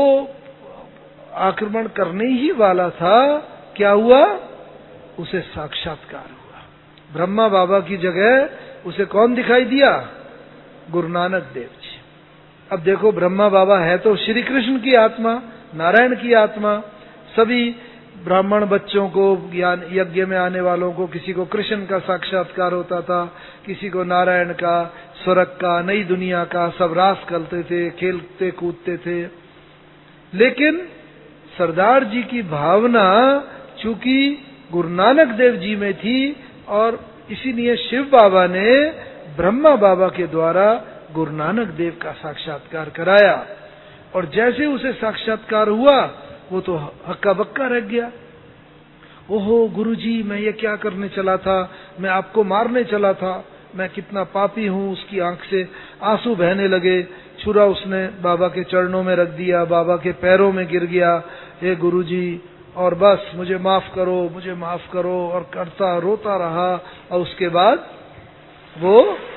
आक्रमण करने ही वाला था, क्या हुआ? उसे साक्षात्कार हुआ। ब्रह्मा बाबा की जगह उसे कौन दिखाई दिया? गुरु नानक देव जी। अब देखो, ब्रह्मा बाबा है तो श्री कृष्ण की आत्मा, नारायण की आत्मा। सभी ब्राह्मण बच्चों को, यज्ञ में आने वालों को, किसी को कृष्ण का साक्षात्कार होता था, किसी को नारायण का, स्वर्ग का, नई दुनिया का। सब रास करते थे, खेलते कूदते थे। लेकिन सरदार जी की भावना चूंकि गुरु नानक देव जी में थी, और इसीलिए शिव बाबा ने ब्रह्मा बाबा के द्वारा गुरु नानक देव का साक्षात्कार कराया। और जैसे उसे साक्षात्कार हुआ, वो तो हक्का बक्का रह गया। ओहो गुरुजी, मैं ये क्या करने चला था? मैं आपको मारने चला था, मैं कितना पापी हूँ। उसकी आंख से आंसू बहने लगे। छुरा उसने बाबा के चरणों में रख दिया, बाबा के पैरों में गिर गया, हे गुरुजी, और बस मुझे माफ करो, मुझे माफ करो, और करता रोता रहा। और उसके बाद वो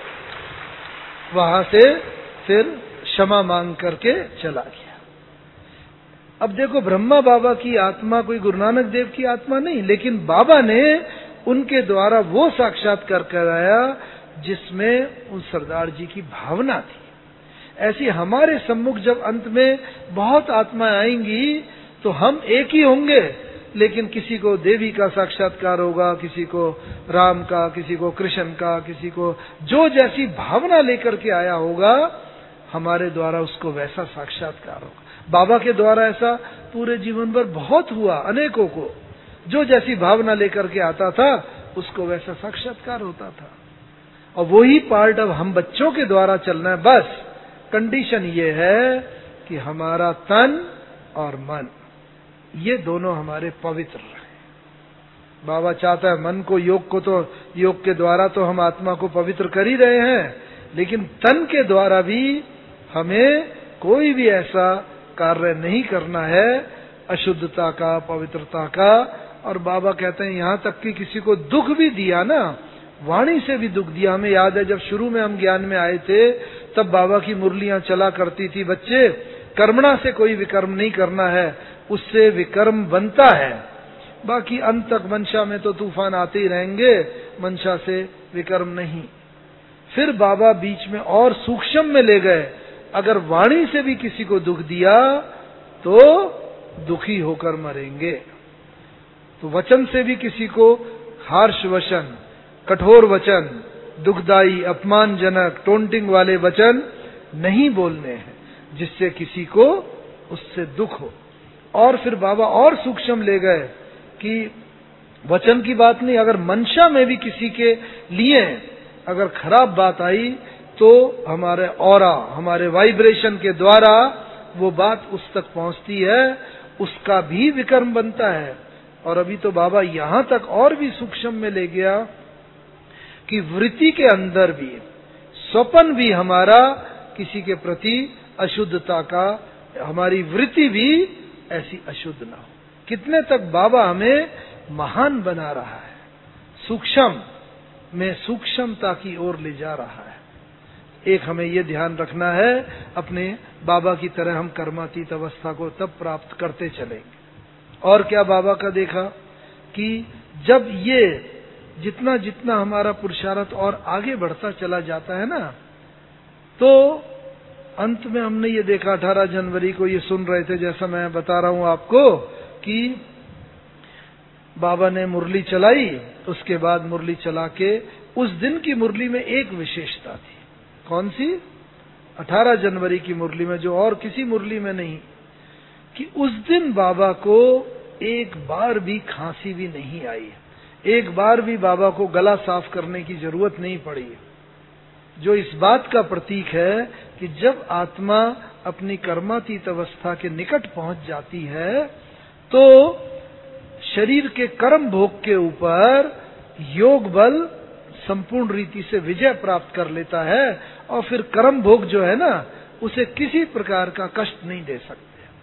वहां से फिर क्षमा मांग करके चला गया। अब देखो, ब्रह्मा बाबा की आत्मा कोई गुरु नानक देव की आत्मा नहीं, लेकिन बाबा ने उनके द्वारा वो साक्षात्कार कराया जिसमें उस सरदार जी की भावना थी। ऐसी हमारे सम्मुख जब अंत में बहुत आत्माएं आएंगी तो हम एक ही होंगे, लेकिन किसी को देवी का साक्षात्कार होगा, किसी को राम का, किसी को कृष्ण का, किसी को जो जैसी भावना लेकर के आया होगा, हमारे द्वारा उसको वैसा साक्षात्कार होगा। बाबा के द्वारा ऐसा पूरे जीवन भर बहुत हुआ, अनेकों को। जो जैसी भावना लेकर के आता था उसको वैसा साक्षात्कार होता था। और वही पार्ट अब हम बच्चों के द्वारा चलना है। बस कंडीशन ये है कि हमारा तन और मन ये दोनों हमारे पवित्र रहे। बाबा चाहता है मन को, योग के द्वारा तो हम आत्मा को पवित्र कर ही रहे हैं, लेकिन तन के द्वारा भी हमें कोई भी ऐसा कार्य नहीं करना है अशुद्धता का, पवित्रता का। और बाबा कहते हैं यहां तक कि किसी को दुख भी दिया ना, वाणी से भी दुख दिया। हमें याद है जब शुरू में हम ज्ञान में आए थे तब बाबा की मुरलियां चला करती थी, बच्चे कर्मणा से कोई विकर्म नहीं करना है, उससे विकर्म बनता है, बाकी अंत तक मंशा में तो तूफान आते ही रहेंगे, मंशा से विकर्म नहीं। फिर बाबा बीच में और सूक्ष्म में ले गए, अगर वाणी से भी किसी को दुख दिया तो दुखी होकर मरेंगे। तो वचन से भी किसी को हार्श वचन, कठोर वचन, दुखदाई, अपमानजनक, टोंटिंग वाले वचन नहीं बोलने हैं जिससे किसी को उससे दुख हो। और फिर बाबा और सूक्ष्म ले गए कि वचन की बात नहीं, अगर मंशा में भी किसी के लिए अगर खराब बात आई तो हमारे ऑरा, हमारे वाइब्रेशन के द्वारा वो बात उस तक पहुंचती है, उसका भी विकर्म बनता है। और अभी तो बाबा यहां तक और भी सूक्ष्म में ले गया कि वृत्ति के अंदर भी, स्वपन भी हमारा किसी के प्रति अशुद्धता का, हमारी वृत्ति भी ऐसी अशुद्ध ना हो। कितने तक बाबा हमें महान बना रहा है, सूक्ष्म में सूक्ष्मता की ओर ले जा रहा है। एक हमें ये ध्यान रखना है, अपने बाबा की तरह हम कर्मातीत अवस्था को तब प्राप्त करते चलेंगे। और क्या बाबा का देखा कि जब ये जितना जितना हमारा पुरुषार्थ और आगे बढ़ता चला जाता है ना, तो अंत में हमने ये देखा, 18 जनवरी को ये सुन रहे थे, जैसा मैं बता रहा हूं आपको, कि बाबा ने मुरली चलाई, उसके बाद मुरली चला के उस दिन की मुरली में एक विशेषता थी। कौन सी? 18 जनवरी की मुरली में, जो और किसी मुरली में नहीं, कि उस दिन बाबा को एक बार भी खांसी भी नहीं आई, एक बार भी बाबा को गला साफ करने की जरूरत नहीं पड़ी, जो इस बात का प्रतीक है कि जब आत्मा अपनी कर्मातीत अवस्था के निकट पहुंच जाती है तो शरीर के कर्म भोग के ऊपर योग बल संपूर्ण रीति से विजय प्राप्त कर लेता है, और फिर कर्म भोग जो है ना, उसे किसी प्रकार का कष्ट नहीं दे सकते।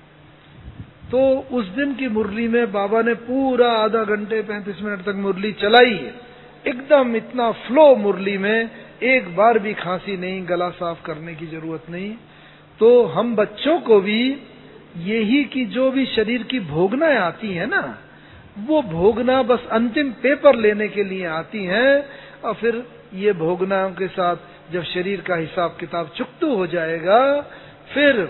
तो उस दिन की मुरली में बाबा ने पूरा आधा घंटे 35 मिनट तक मुरली चलाई, एकदम इतना फ्लो मुरली में, एक बार भी खांसी नहीं, गला साफ करने की जरूरत नहीं। तो हम बच्चों को भी यही कि जो भी शरीर की भोगनाएं आती है ना, वो भोगना बस अंतिम पेपर लेने के लिए आती हैं, और फिर ये भोगनाओं के साथ जब शरीर का हिसाब किताब चुकतू हो जाएगा, फिर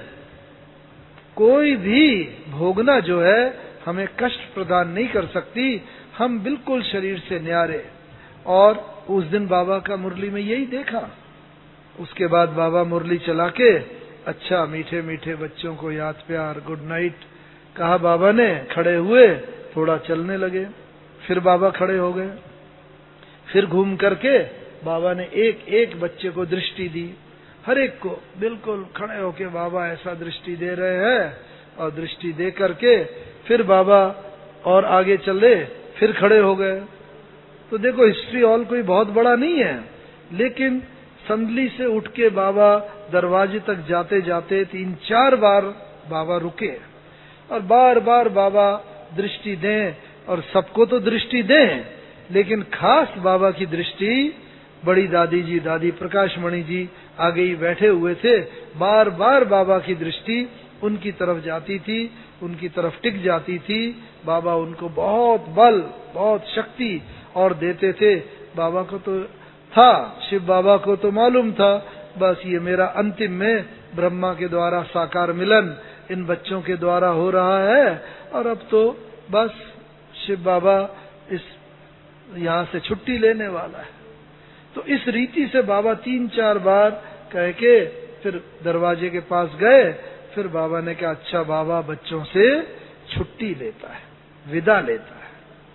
कोई भी भोगना जो है हमें कष्ट प्रदान नहीं कर सकती, हम बिल्कुल शरीर से न्यारे। और उस दिन बाबा का मुरली में यही देखा। उसके बाद बाबा मुरली चला के अच्छा मीठे मीठे बच्चों को याद प्यार, गुड नाइट कहा बाबा ने, खड़े हुए, थोड़ा चलने लगे, फिर बाबा खड़े हो गए, फिर घूम करके बाबा ने एक एक बच्चे को दृष्टि दी, हर एक को बिल्कुल खड़े होके बाबा ऐसा दृष्टि दे रहे हैं, और दृष्टि दे करके फिर बाबा और आगे चले, फिर खड़े हो गए। तो देखो हिस्ट्री हॉल कोई बहुत बड़ा नहीं है, लेकिन संदली से उठ के बाबा दरवाजे तक जाते जाते 3-4 बार बाबा रुके, और बार बार बाबा दृष्टि दें, और सबको तो दृष्टि दें, लेकिन खास बाबा की दृष्टि बड़ी दादी जी, दादी प्रकाशमणि जी आगे ही बैठे हुए थे, बार बार बाबा की दृष्टि उनकी तरफ जाती थी, उनकी तरफ टिक जाती थी। बाबा उनको बहुत बल, बहुत शक्ति और देते थे। बाबा को तो था, शिव बाबा को तो मालूम था, बस ये मेरा अंतिम में ब्रह्मा के द्वारा साकार मिलन इन बच्चों के द्वारा हो रहा है, और अब तो बस शिव बाबा इस यहाँ से छुट्टी लेने वाला है। तो इस रीति से बाबा 3-4 बार कह के फिर दरवाजे के पास गए, फिर बाबा ने कहा अच्छा बाबा बच्चों से छुट्टी लेता है, विदा लेता है।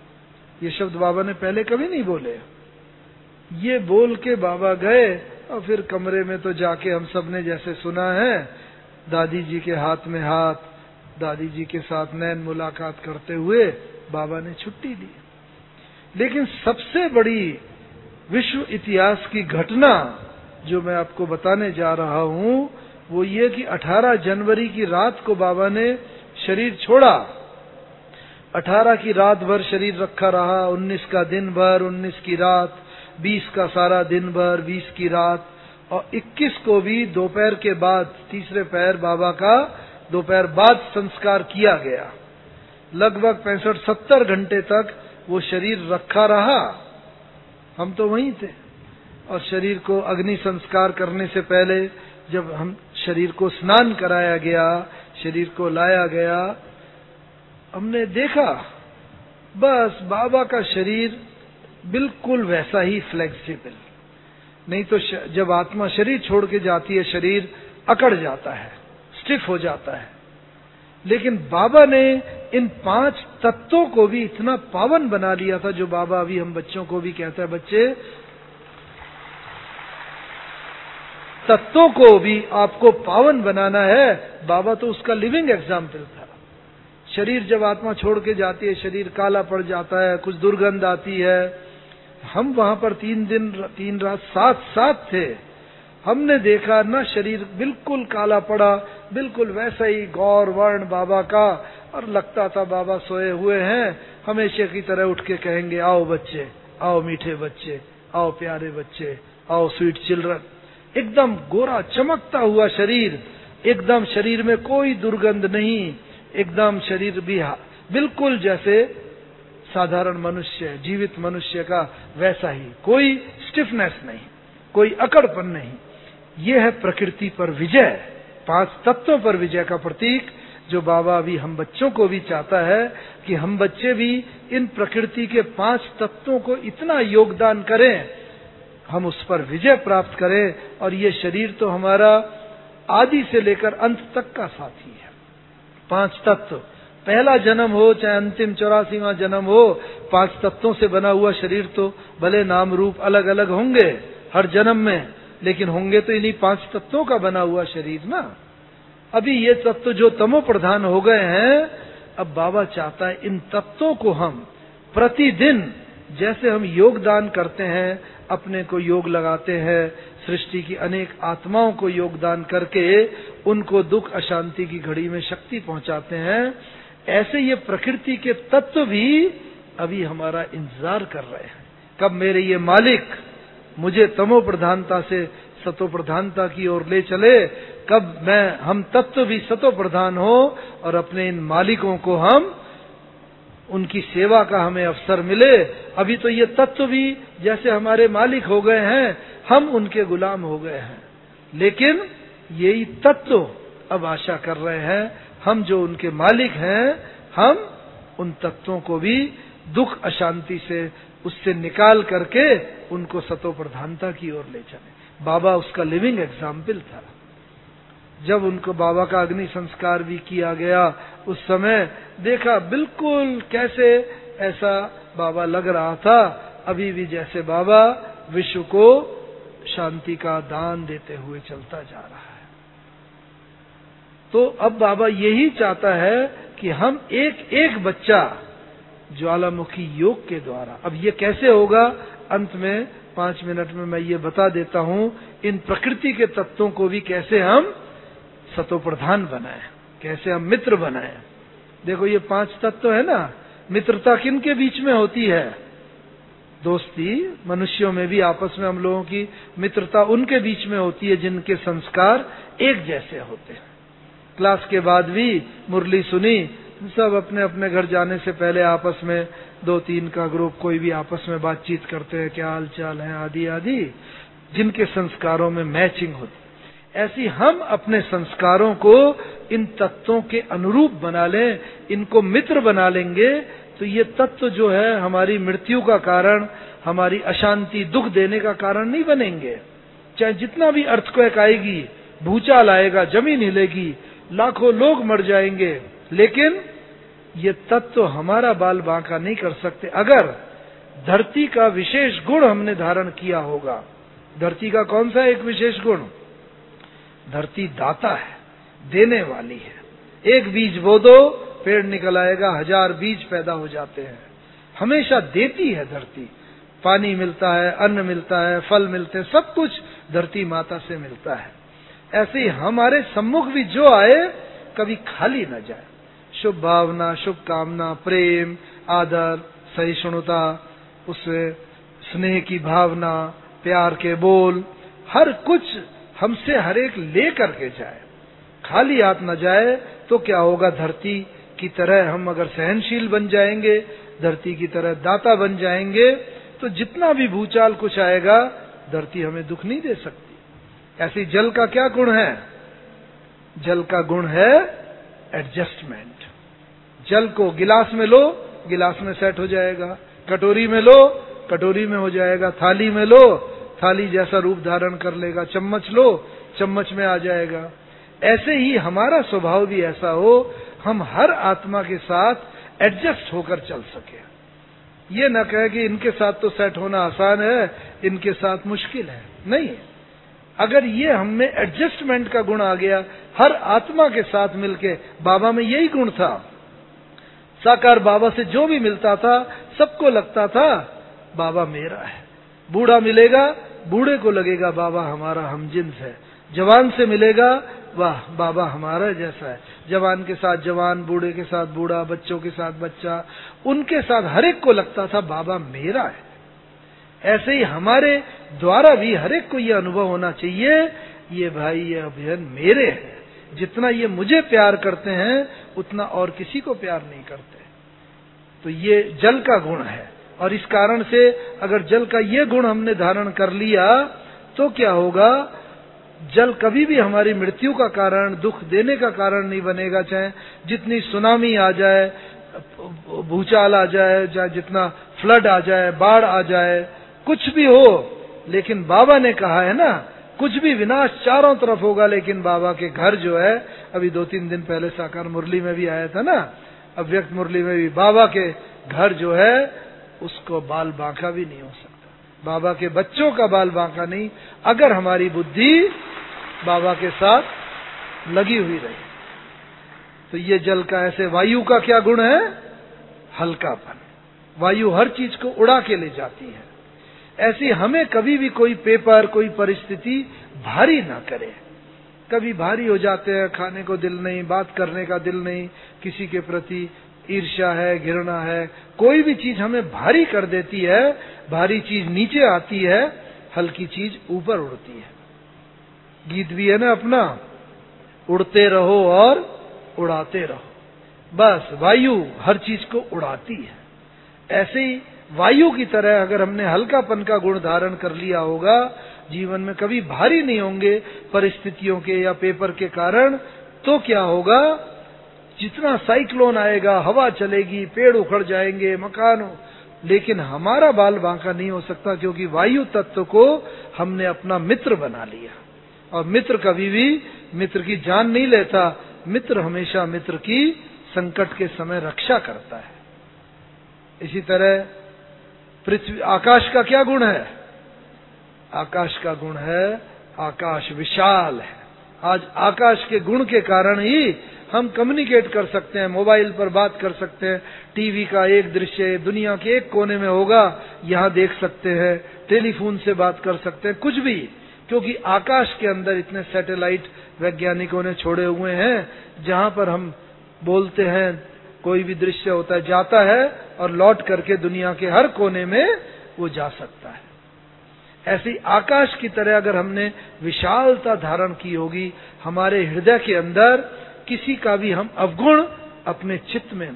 ये शब्द बाबा ने पहले कभी नहीं बोले। ये बोल के बाबा गए और फिर कमरे में तो जाके हम सब ने जैसे सुना है, दादी जी के हाथ में हाथ, दादी जी के साथ नैन मुलाकात करते हुए बाबा ने छुट्टी ली। लेकिन सबसे बड़ी विश्व इतिहास की घटना जो मैं आपको बताने जा रहा हूं वो ये कि 18 जनवरी की रात को बाबा ने शरीर छोड़ा। 18 की रात भर शरीर रखा रहा, 19 का दिन भर, 19 की रात, 20 का सारा दिन भर, 20 की रात, और 21 को भी दोपहर के बाद, तीसरे पहर बाबा का दोपहर बाद संस्कार किया गया। लगभग 65-70 घंटे तक वो शरीर रखा रहा। हम तो वहीं थे। और शरीर को अग्नि संस्कार करने से पहले जब हम शरीर को स्नान कराया गया, शरीर को लाया गया, हमने देखा बस बाबा का शरीर बिल्कुल वैसा ही फ्लेक्सिबल। नहीं तो जब आत्मा शरीर छोड़ के जाती है शरीर अकड़ जाता है, स्टिफ हो जाता है। लेकिन बाबा ने इन 5 तत्वों को भी इतना पावन बना लिया था, जो बाबा अभी हम बच्चों को भी कहता है, बच्चे तत्वों को भी आपको पावन बनाना है। बाबा तो उसका लिविंग एग्जाम्पल था। शरीर जब आत्मा छोड़ के जाती है शरीर काला पड़ जाता है, कुछ दुर्गंध आती है। हम वहां पर 3 दिन 3 रात साथ थे। हमने देखा ना शरीर बिल्कुल काला पड़ा, बिल्कुल वैसा ही गौर वर्ण बाबा का, और लगता था बाबा सोए हुए हैं। हमेशा की तरह उठ के कहेंगे, आओ बच्चे, आओ मीठे बच्चे, आओ प्यारे बच्चे, आओ स्वीट चिल्ड्रन। एकदम गोरा चमकता हुआ शरीर, एकदम शरीर में कोई दुर्गंध नहीं, एकदम शरीर भी बिल्कुल जैसे साधारण मनुष्य, जीवित मनुष्य का वैसा ही, कोई स्टिफनेस नहीं, कोई अकड़पन नहीं। ये है प्रकृति पर विजय, 5 तत्वों पर विजय का प्रतीक, जो बाबा अभी हम बच्चों को भी चाहता है कि हम बच्चे भी इन प्रकृति के 5 तत्वों को इतना योगदान करें, हम उस पर विजय प्राप्त करें। और ये शरीर तो हमारा आदि से लेकर अंत तक का साथी है। 5 तत्व, पहला जन्म हो चाहे अंतिम 84वां जन्म हो, 5 तत्वों से बना हुआ शरीर तो भले नाम रूप अलग अलग होंगे हर जन्म में, लेकिन होंगे तो इन्हीं 5 तत्वों का बना हुआ शरीर ना। अभी ये तत्व जो तमो प्रधान हो गए हैं, अब बाबा चाहता है इन तत्वों को हम प्रतिदिन, जैसे हम योगदान करते हैं, अपने को योग लगाते हैं, सृष्टि की अनेक आत्माओं को योगदान करके उनको दुख अशांति की घड़ी में शक्ति पहुंचाते हैं, ऐसे ये प्रकृति के तत्व भी अभी हमारा इंतजार कर रहे हैं। कब मेरे ये मालिक मुझे तमो प्रधानता से सतो प्रधानता की ओर ले चले, कब हम तत्व भी सतो प्रधान हो और अपने इन मालिकों को हम उनकी सेवा का हमें अवसर मिले। अभी तो ये तत्व भी जैसे हमारे मालिक हो गए हैं, हम उनके गुलाम हो गए हैं। लेकिन यही तत्व अब आशा कर रहे हैं, हम जो उनके मालिक हैं, हम उन तत्वों को भी दुख अशांति से उससे निकाल करके उनको सतो प्रधानता की ओर ले चले। बाबा उसका लिविंग एग्जाम्पल था। जब उनको बाबा का अग्नि संस्कार भी किया गया, उस समय देखा बिल्कुल कैसे ऐसा बाबा लग रहा था, अभी भी जैसे बाबा विश्व को शांति का दान देते हुए चलता जा रहा है। तो अब बाबा यही चाहता है कि हम एक एक बच्चा ज्वालामुखी योग के द्वारा, अब ये कैसे होगा, अंत में 5 मिनट में मैं ये बता देता हूं, इन प्रकृति के तत्वों को भी कैसे हम सतो प्रधान बनाए, कैसे हम मित्र बनाए। देखो ये 5 तत्व है ना, मित्रता किन के बीच में होती है? दोस्ती, मनुष्यों में भी आपस में हम लोगों की मित्रता उनके बीच में होती है जिनके संस्कार एक जैसे होते हैं। क्लास के बाद भी मुरली सुनी, सब अपने अपने घर जाने से पहले आपस में 2-3 का ग्रुप कोई भी आपस में बातचीत करते हैं, क्या हाल चाल है आदि आदि, जिनके संस्कारों में मैचिंग होती। ऐसी हम अपने संस्कारों को इन तत्वों के अनुरूप बना लें, इनको मित्र बना लेंगे, तो ये तत्व जो है हमारी मृत्यु का कारण, हमारी अशांति दुख देने का कारण नहीं बनेंगे। चाहे जितना भी अर्थक्वेक आएगी, भूचाल आएगा, जमीन हिलेगी, लाखों लोग मर जाएंगे, लेकिन ये तत्व हमारा बाल बांका नहीं कर सकते अगर धरती का विशेष गुण हमने धारण किया होगा। धरती का कौन सा एक विशेष गुण? धरती दाता है, देने वाली है। एक बीज बो दो, पेड़ निकल आएगा, 1000 बीज पैदा हो जाते हैं। हमेशा देती है धरती। पानी मिलता है, अन्न मिलता है, फल मिलते हैं, सब कुछ धरती माता से मिलता है। ऐसे ही हमारे सम्मुख भी जो आए कभी खाली न जाए। शुभ भावना, शुभ कामना, प्रेम, आदर, सहिष्णुता, उससे स्नेह की भावना, प्यार के बोल, हर कुछ हमसे हर एक ले करके जाए, खाली हाथ न जाए। तो क्या होगा? धरती की तरह हम अगर सहनशील बन जाएंगे, धरती की तरह दाता बन जाएंगे, तो जितना भी भूचाल कुछ आएगा, धरती हमें दुख नहीं दे सकती। ऐसी जल का क्या गुण है? जल का गुण है एडजस्टमेंट। जल को गिलास में लो, गिलास में सेट हो जाएगा। कटोरी में लो, कटोरी में हो जाएगा। थाली में लो, थाली जैसा रूप धारण कर लेगा। चम्मच लो, चम्मच में आ जाएगा। ऐसे ही हमारा स्वभाव भी ऐसा हो, हम हर आत्मा के साथ एडजस्ट होकर चल सके। ये न कहे कि इनके साथ तो सेट होना आसान है, इनके साथ मुश्किल है। नहीं, अगर ये हम में एडजस्टमेंट का गुण आ गया, हर आत्मा के साथ मिलके, बाबा में यही गुण था। साकार बाबा से जो भी मिलता था, सबको लगता था बाबा मेरा है। बूढ़ा मिलेगा, बूढ़े को लगेगा बाबा हमारा हमजिन्स है। जवान से मिलेगा, वाह बाबा हमारा जैसा है। जवान के साथ जवान, बूढ़े के साथ बूढ़ा, बच्चों के साथ बच्चा, उनके साथ हर एक को लगता था बाबा मेरा है। ऐसे ही हमारे द्वारा भी हर एक को यह अनुभव होना चाहिए, ये भाई ये अभियान मेरे है। जितना ये मुझे प्यार करते हैं, उतना और किसी को प्यार नहीं करते। तो ये जल का गुण है। और इस कारण से अगर जल का ये गुण हमने धारण कर लिया, तो क्या होगा? जल कभी भी हमारी मृत्यु का कारण, दुख देने का कारण नहीं बनेगा। चाहे जितनी सुनामी आ जाए, भूचाल आ जाए, चाहे जितना फ्लड आ जाए, बाढ़ आ जाए, कुछ भी हो, लेकिन बाबा ने कहा है ना, कुछ भी विनाश चारों तरफ होगा, लेकिन बाबा के घर जो है, अभी 2-3 दिन पहले साकार मुरली में भी आया था ना, अव्यक्त मुरली में भी, बाबा के घर जो है उसको बाल बांका भी नहीं हो सकता। बाबा के बच्चों का बाल बांका नहीं, अगर हमारी बुद्धि बाबा के साथ लगी हुई रही। तो ये जल का, ऐसे वायु का क्या गुण है? हल्कापन। वायु हर चीज को उड़ा के ले जाती है। ऐसी हमें कभी भी कोई पेपर, कोई परिस्थिति भारी ना करे। कभी भारी हो जाते हैं, खाने को दिल नहीं, बात करने का दिल नहीं, किसी के प्रति ईर्ष्या है, घृणा है, कोई भी चीज हमें भारी कर देती है। भारी चीज नीचे आती है, हल्की चीज ऊपर उड़ती है। गीत भी है ना अपना, उड़ते रहो और उड़ाते रहो। बस वायु हर चीज को उड़ाती है। ऐसे ही वायु की तरह अगर हमने हल्कापन का गुण धारण कर लिया होगा, जीवन में कभी भारी नहीं होंगे परिस्थितियों के या पेपर के कारण। तो क्या होगा? जितना साइक्लोन आएगा, हवा चलेगी, पेड़ उखड़ जाएंगे, मकान, लेकिन हमारा बाल बांका नहीं हो सकता, क्योंकि वायु तत्व को हमने अपना मित्र बना लिया। और मित्र कभी भी मित्र की जान नहीं लेता, मित्र हमेशा मित्र की संकट के समय रक्षा करता है। इसी तरह पृथ्वी, आकाश का क्या गुण है? आकाश का गुण है, आकाश विशाल है। आज आकाश के गुण के कारण ही हम कम्युनिकेट कर सकते हैं, मोबाइल पर बात कर सकते हैं, टीवी का एक दृश्य दुनिया के एक कोने में होगा, यहाँ देख सकते हैं, टेलीफोन से बात कर सकते हैं, कुछ भी, क्योंकि आकाश के अंदर इतने सैटेलाइट वैज्ञानिकों ने छोड़े हुए हैं, जहां पर हम बोलते हैं, कोई भी दृश्य होता है, जाता है और लौट करके दुनिया के हर कोने में वो जा सकता है। ऐसी आकाश की तरह अगर हमने विशालता धारण की होगी हमारे हृदय के अंदर, किसी का भी हम अवगुण अपने चित्त में न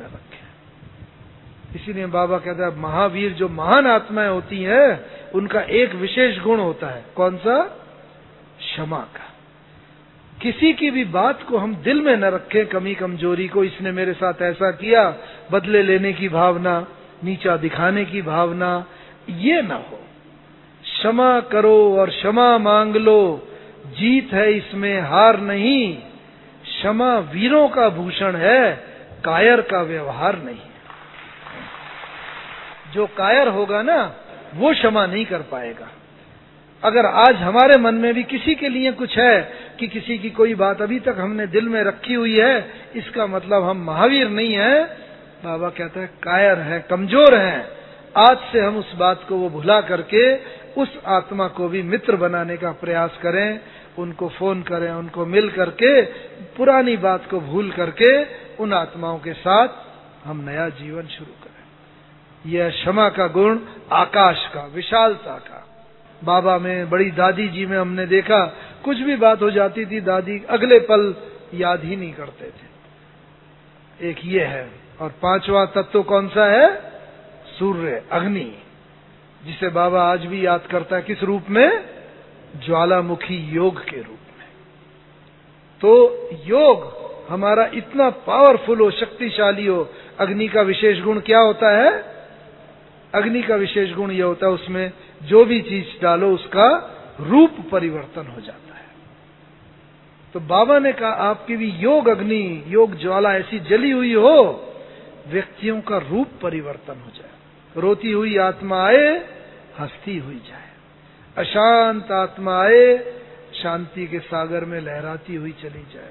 रखें। इसीलिए बाबा कहता है, महावीर जो महान आत्माएं होती हैं, उनका एक विशेष गुण होता है। कौन सा? क्षमा का। किसी की भी बात को हम दिल में न रखें, कमी कमजोरी को, इसने मेरे साथ ऐसा किया, बदले लेने की भावना, नीचा दिखाने की भावना, ये ना हो। क्षमा करो और क्षमा मांग लो, जीत है इसमें हार नहीं। क्षमा वीरों का भूषण है, कायर का व्यवहार नहीं। जो कायर होगा ना वो क्षमा नहीं कर पाएगा। अगर आज हमारे मन में भी किसी के लिए कुछ है कि किसी की कोई बात अभी तक हमने दिल में रखी हुई है, इसका मतलब हम महावीर नहीं है। बाबा कहता है कायर है, कमजोर हैं। आज से हम उस बात को वो भुला करके उस आत्मा को भी मित्र बनाने का प्रयास करें, उनको फोन करें, उनको मिल करके पुरानी बात को भूल करके उन आत्माओं के साथ हम नया जीवन शुरू करें। यह क्षमा का गुण आकाश का, विशालता का। बाबा में, बड़ी दादी जी में हमने देखा, कुछ भी बात हो जाती थी दादी अगले पल याद ही नहीं करते थे। एक ये है। और पांचवा तत्व कौन सा है? सूर्य, अग्नि, जिसे बाबा आज भी याद करता है। किस रूप में? ज्वालामुखी योग के रूप में। तो योग हमारा इतना पावरफुल हो, शक्तिशाली हो। अग्नि का विशेष गुण क्या होता है? अग्नि का विशेष गुण यह होता है उसमें जो भी चीज डालो उसका रूप परिवर्तन हो जाता है। तो बाबा ने कहा आपकी भी योग अग्नि, योग ज्वाला ऐसी जली हुई हो, व्यक्तियों का रूप परिवर्तन हो जाए। रोती हुई आत्मा आए, हंसती हुई जाए। अशांत आत्मा आए, शांति के सागर में लहराती हुई चली जाए।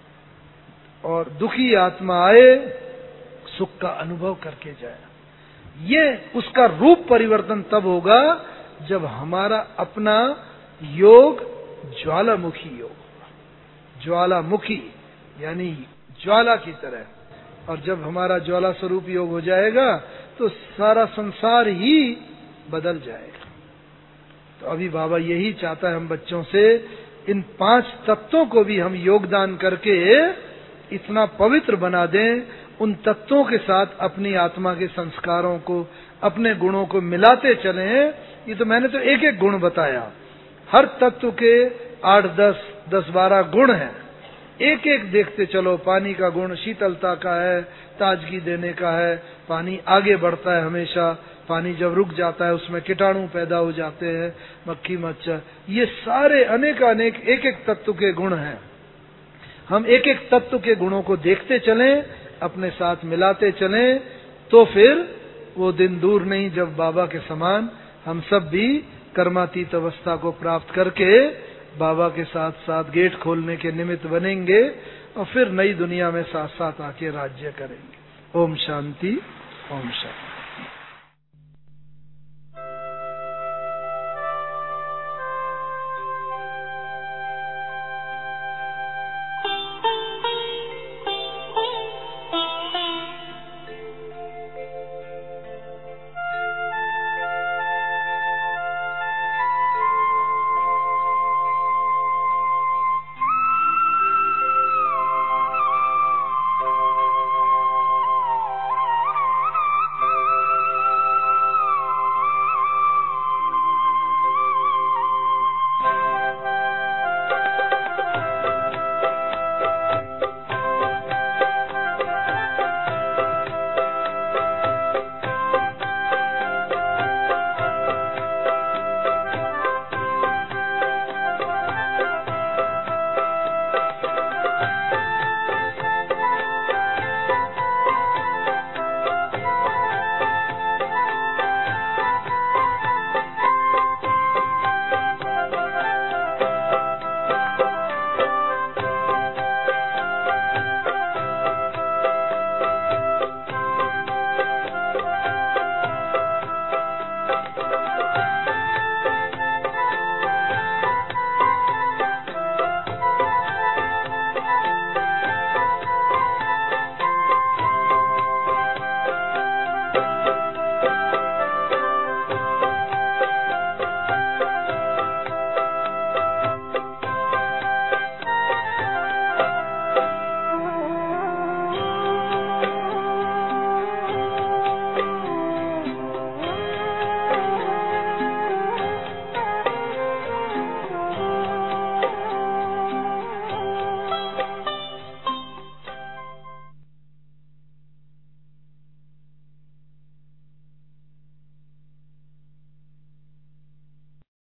और दुखी आत्मा आए, सुख का अनुभव करके जाए। ये उसका रूप परिवर्तन तब होगा जब हमारा अपना योग ज्वालामुखी योग होगा। ज्वालामुखी यानी ज्वाला की तरह। और जब हमारा ज्वाला स्वरूप योग हो जाएगा तो सारा संसार ही बदल जाएगा। तो अभी बाबा यही चाहता है हम बच्चों से, इन 5 तत्वों को भी हम योगदान करके इतना पवित्र बना दें, उन तत्वों के साथ अपनी आत्मा के संस्कारों को, अपने गुणों को मिलाते चलें। ये तो मैंने तो एक एक गुण बताया, हर तत्व के 8, 10, 12 गुण हैं। एक एक देखते चलो। पानी का गुण शीतलता का है, ताजगी देने का है। पानी आगे बढ़ता है हमेशा, पानी जब रुक जाता है उसमें कीटाणु पैदा हो जाते हैं, मक्खी मच्छर। ये सारे अनेक एक एक तत्व के गुण हैं। हम एक एक तत्व के गुणों को देखते चलें, अपने साथ मिलाते चलें, तो फिर वो दिन दूर नहीं जब बाबा के समान हम सब भी कर्मातीत अवस्था को प्राप्त करके बाबा के साथ साथ गेट खोलने के निमित्त बनेंगे और फिर नई दुनिया में साथ साथ आके राज्य करेंगे। ओम शांति, ओम शांति।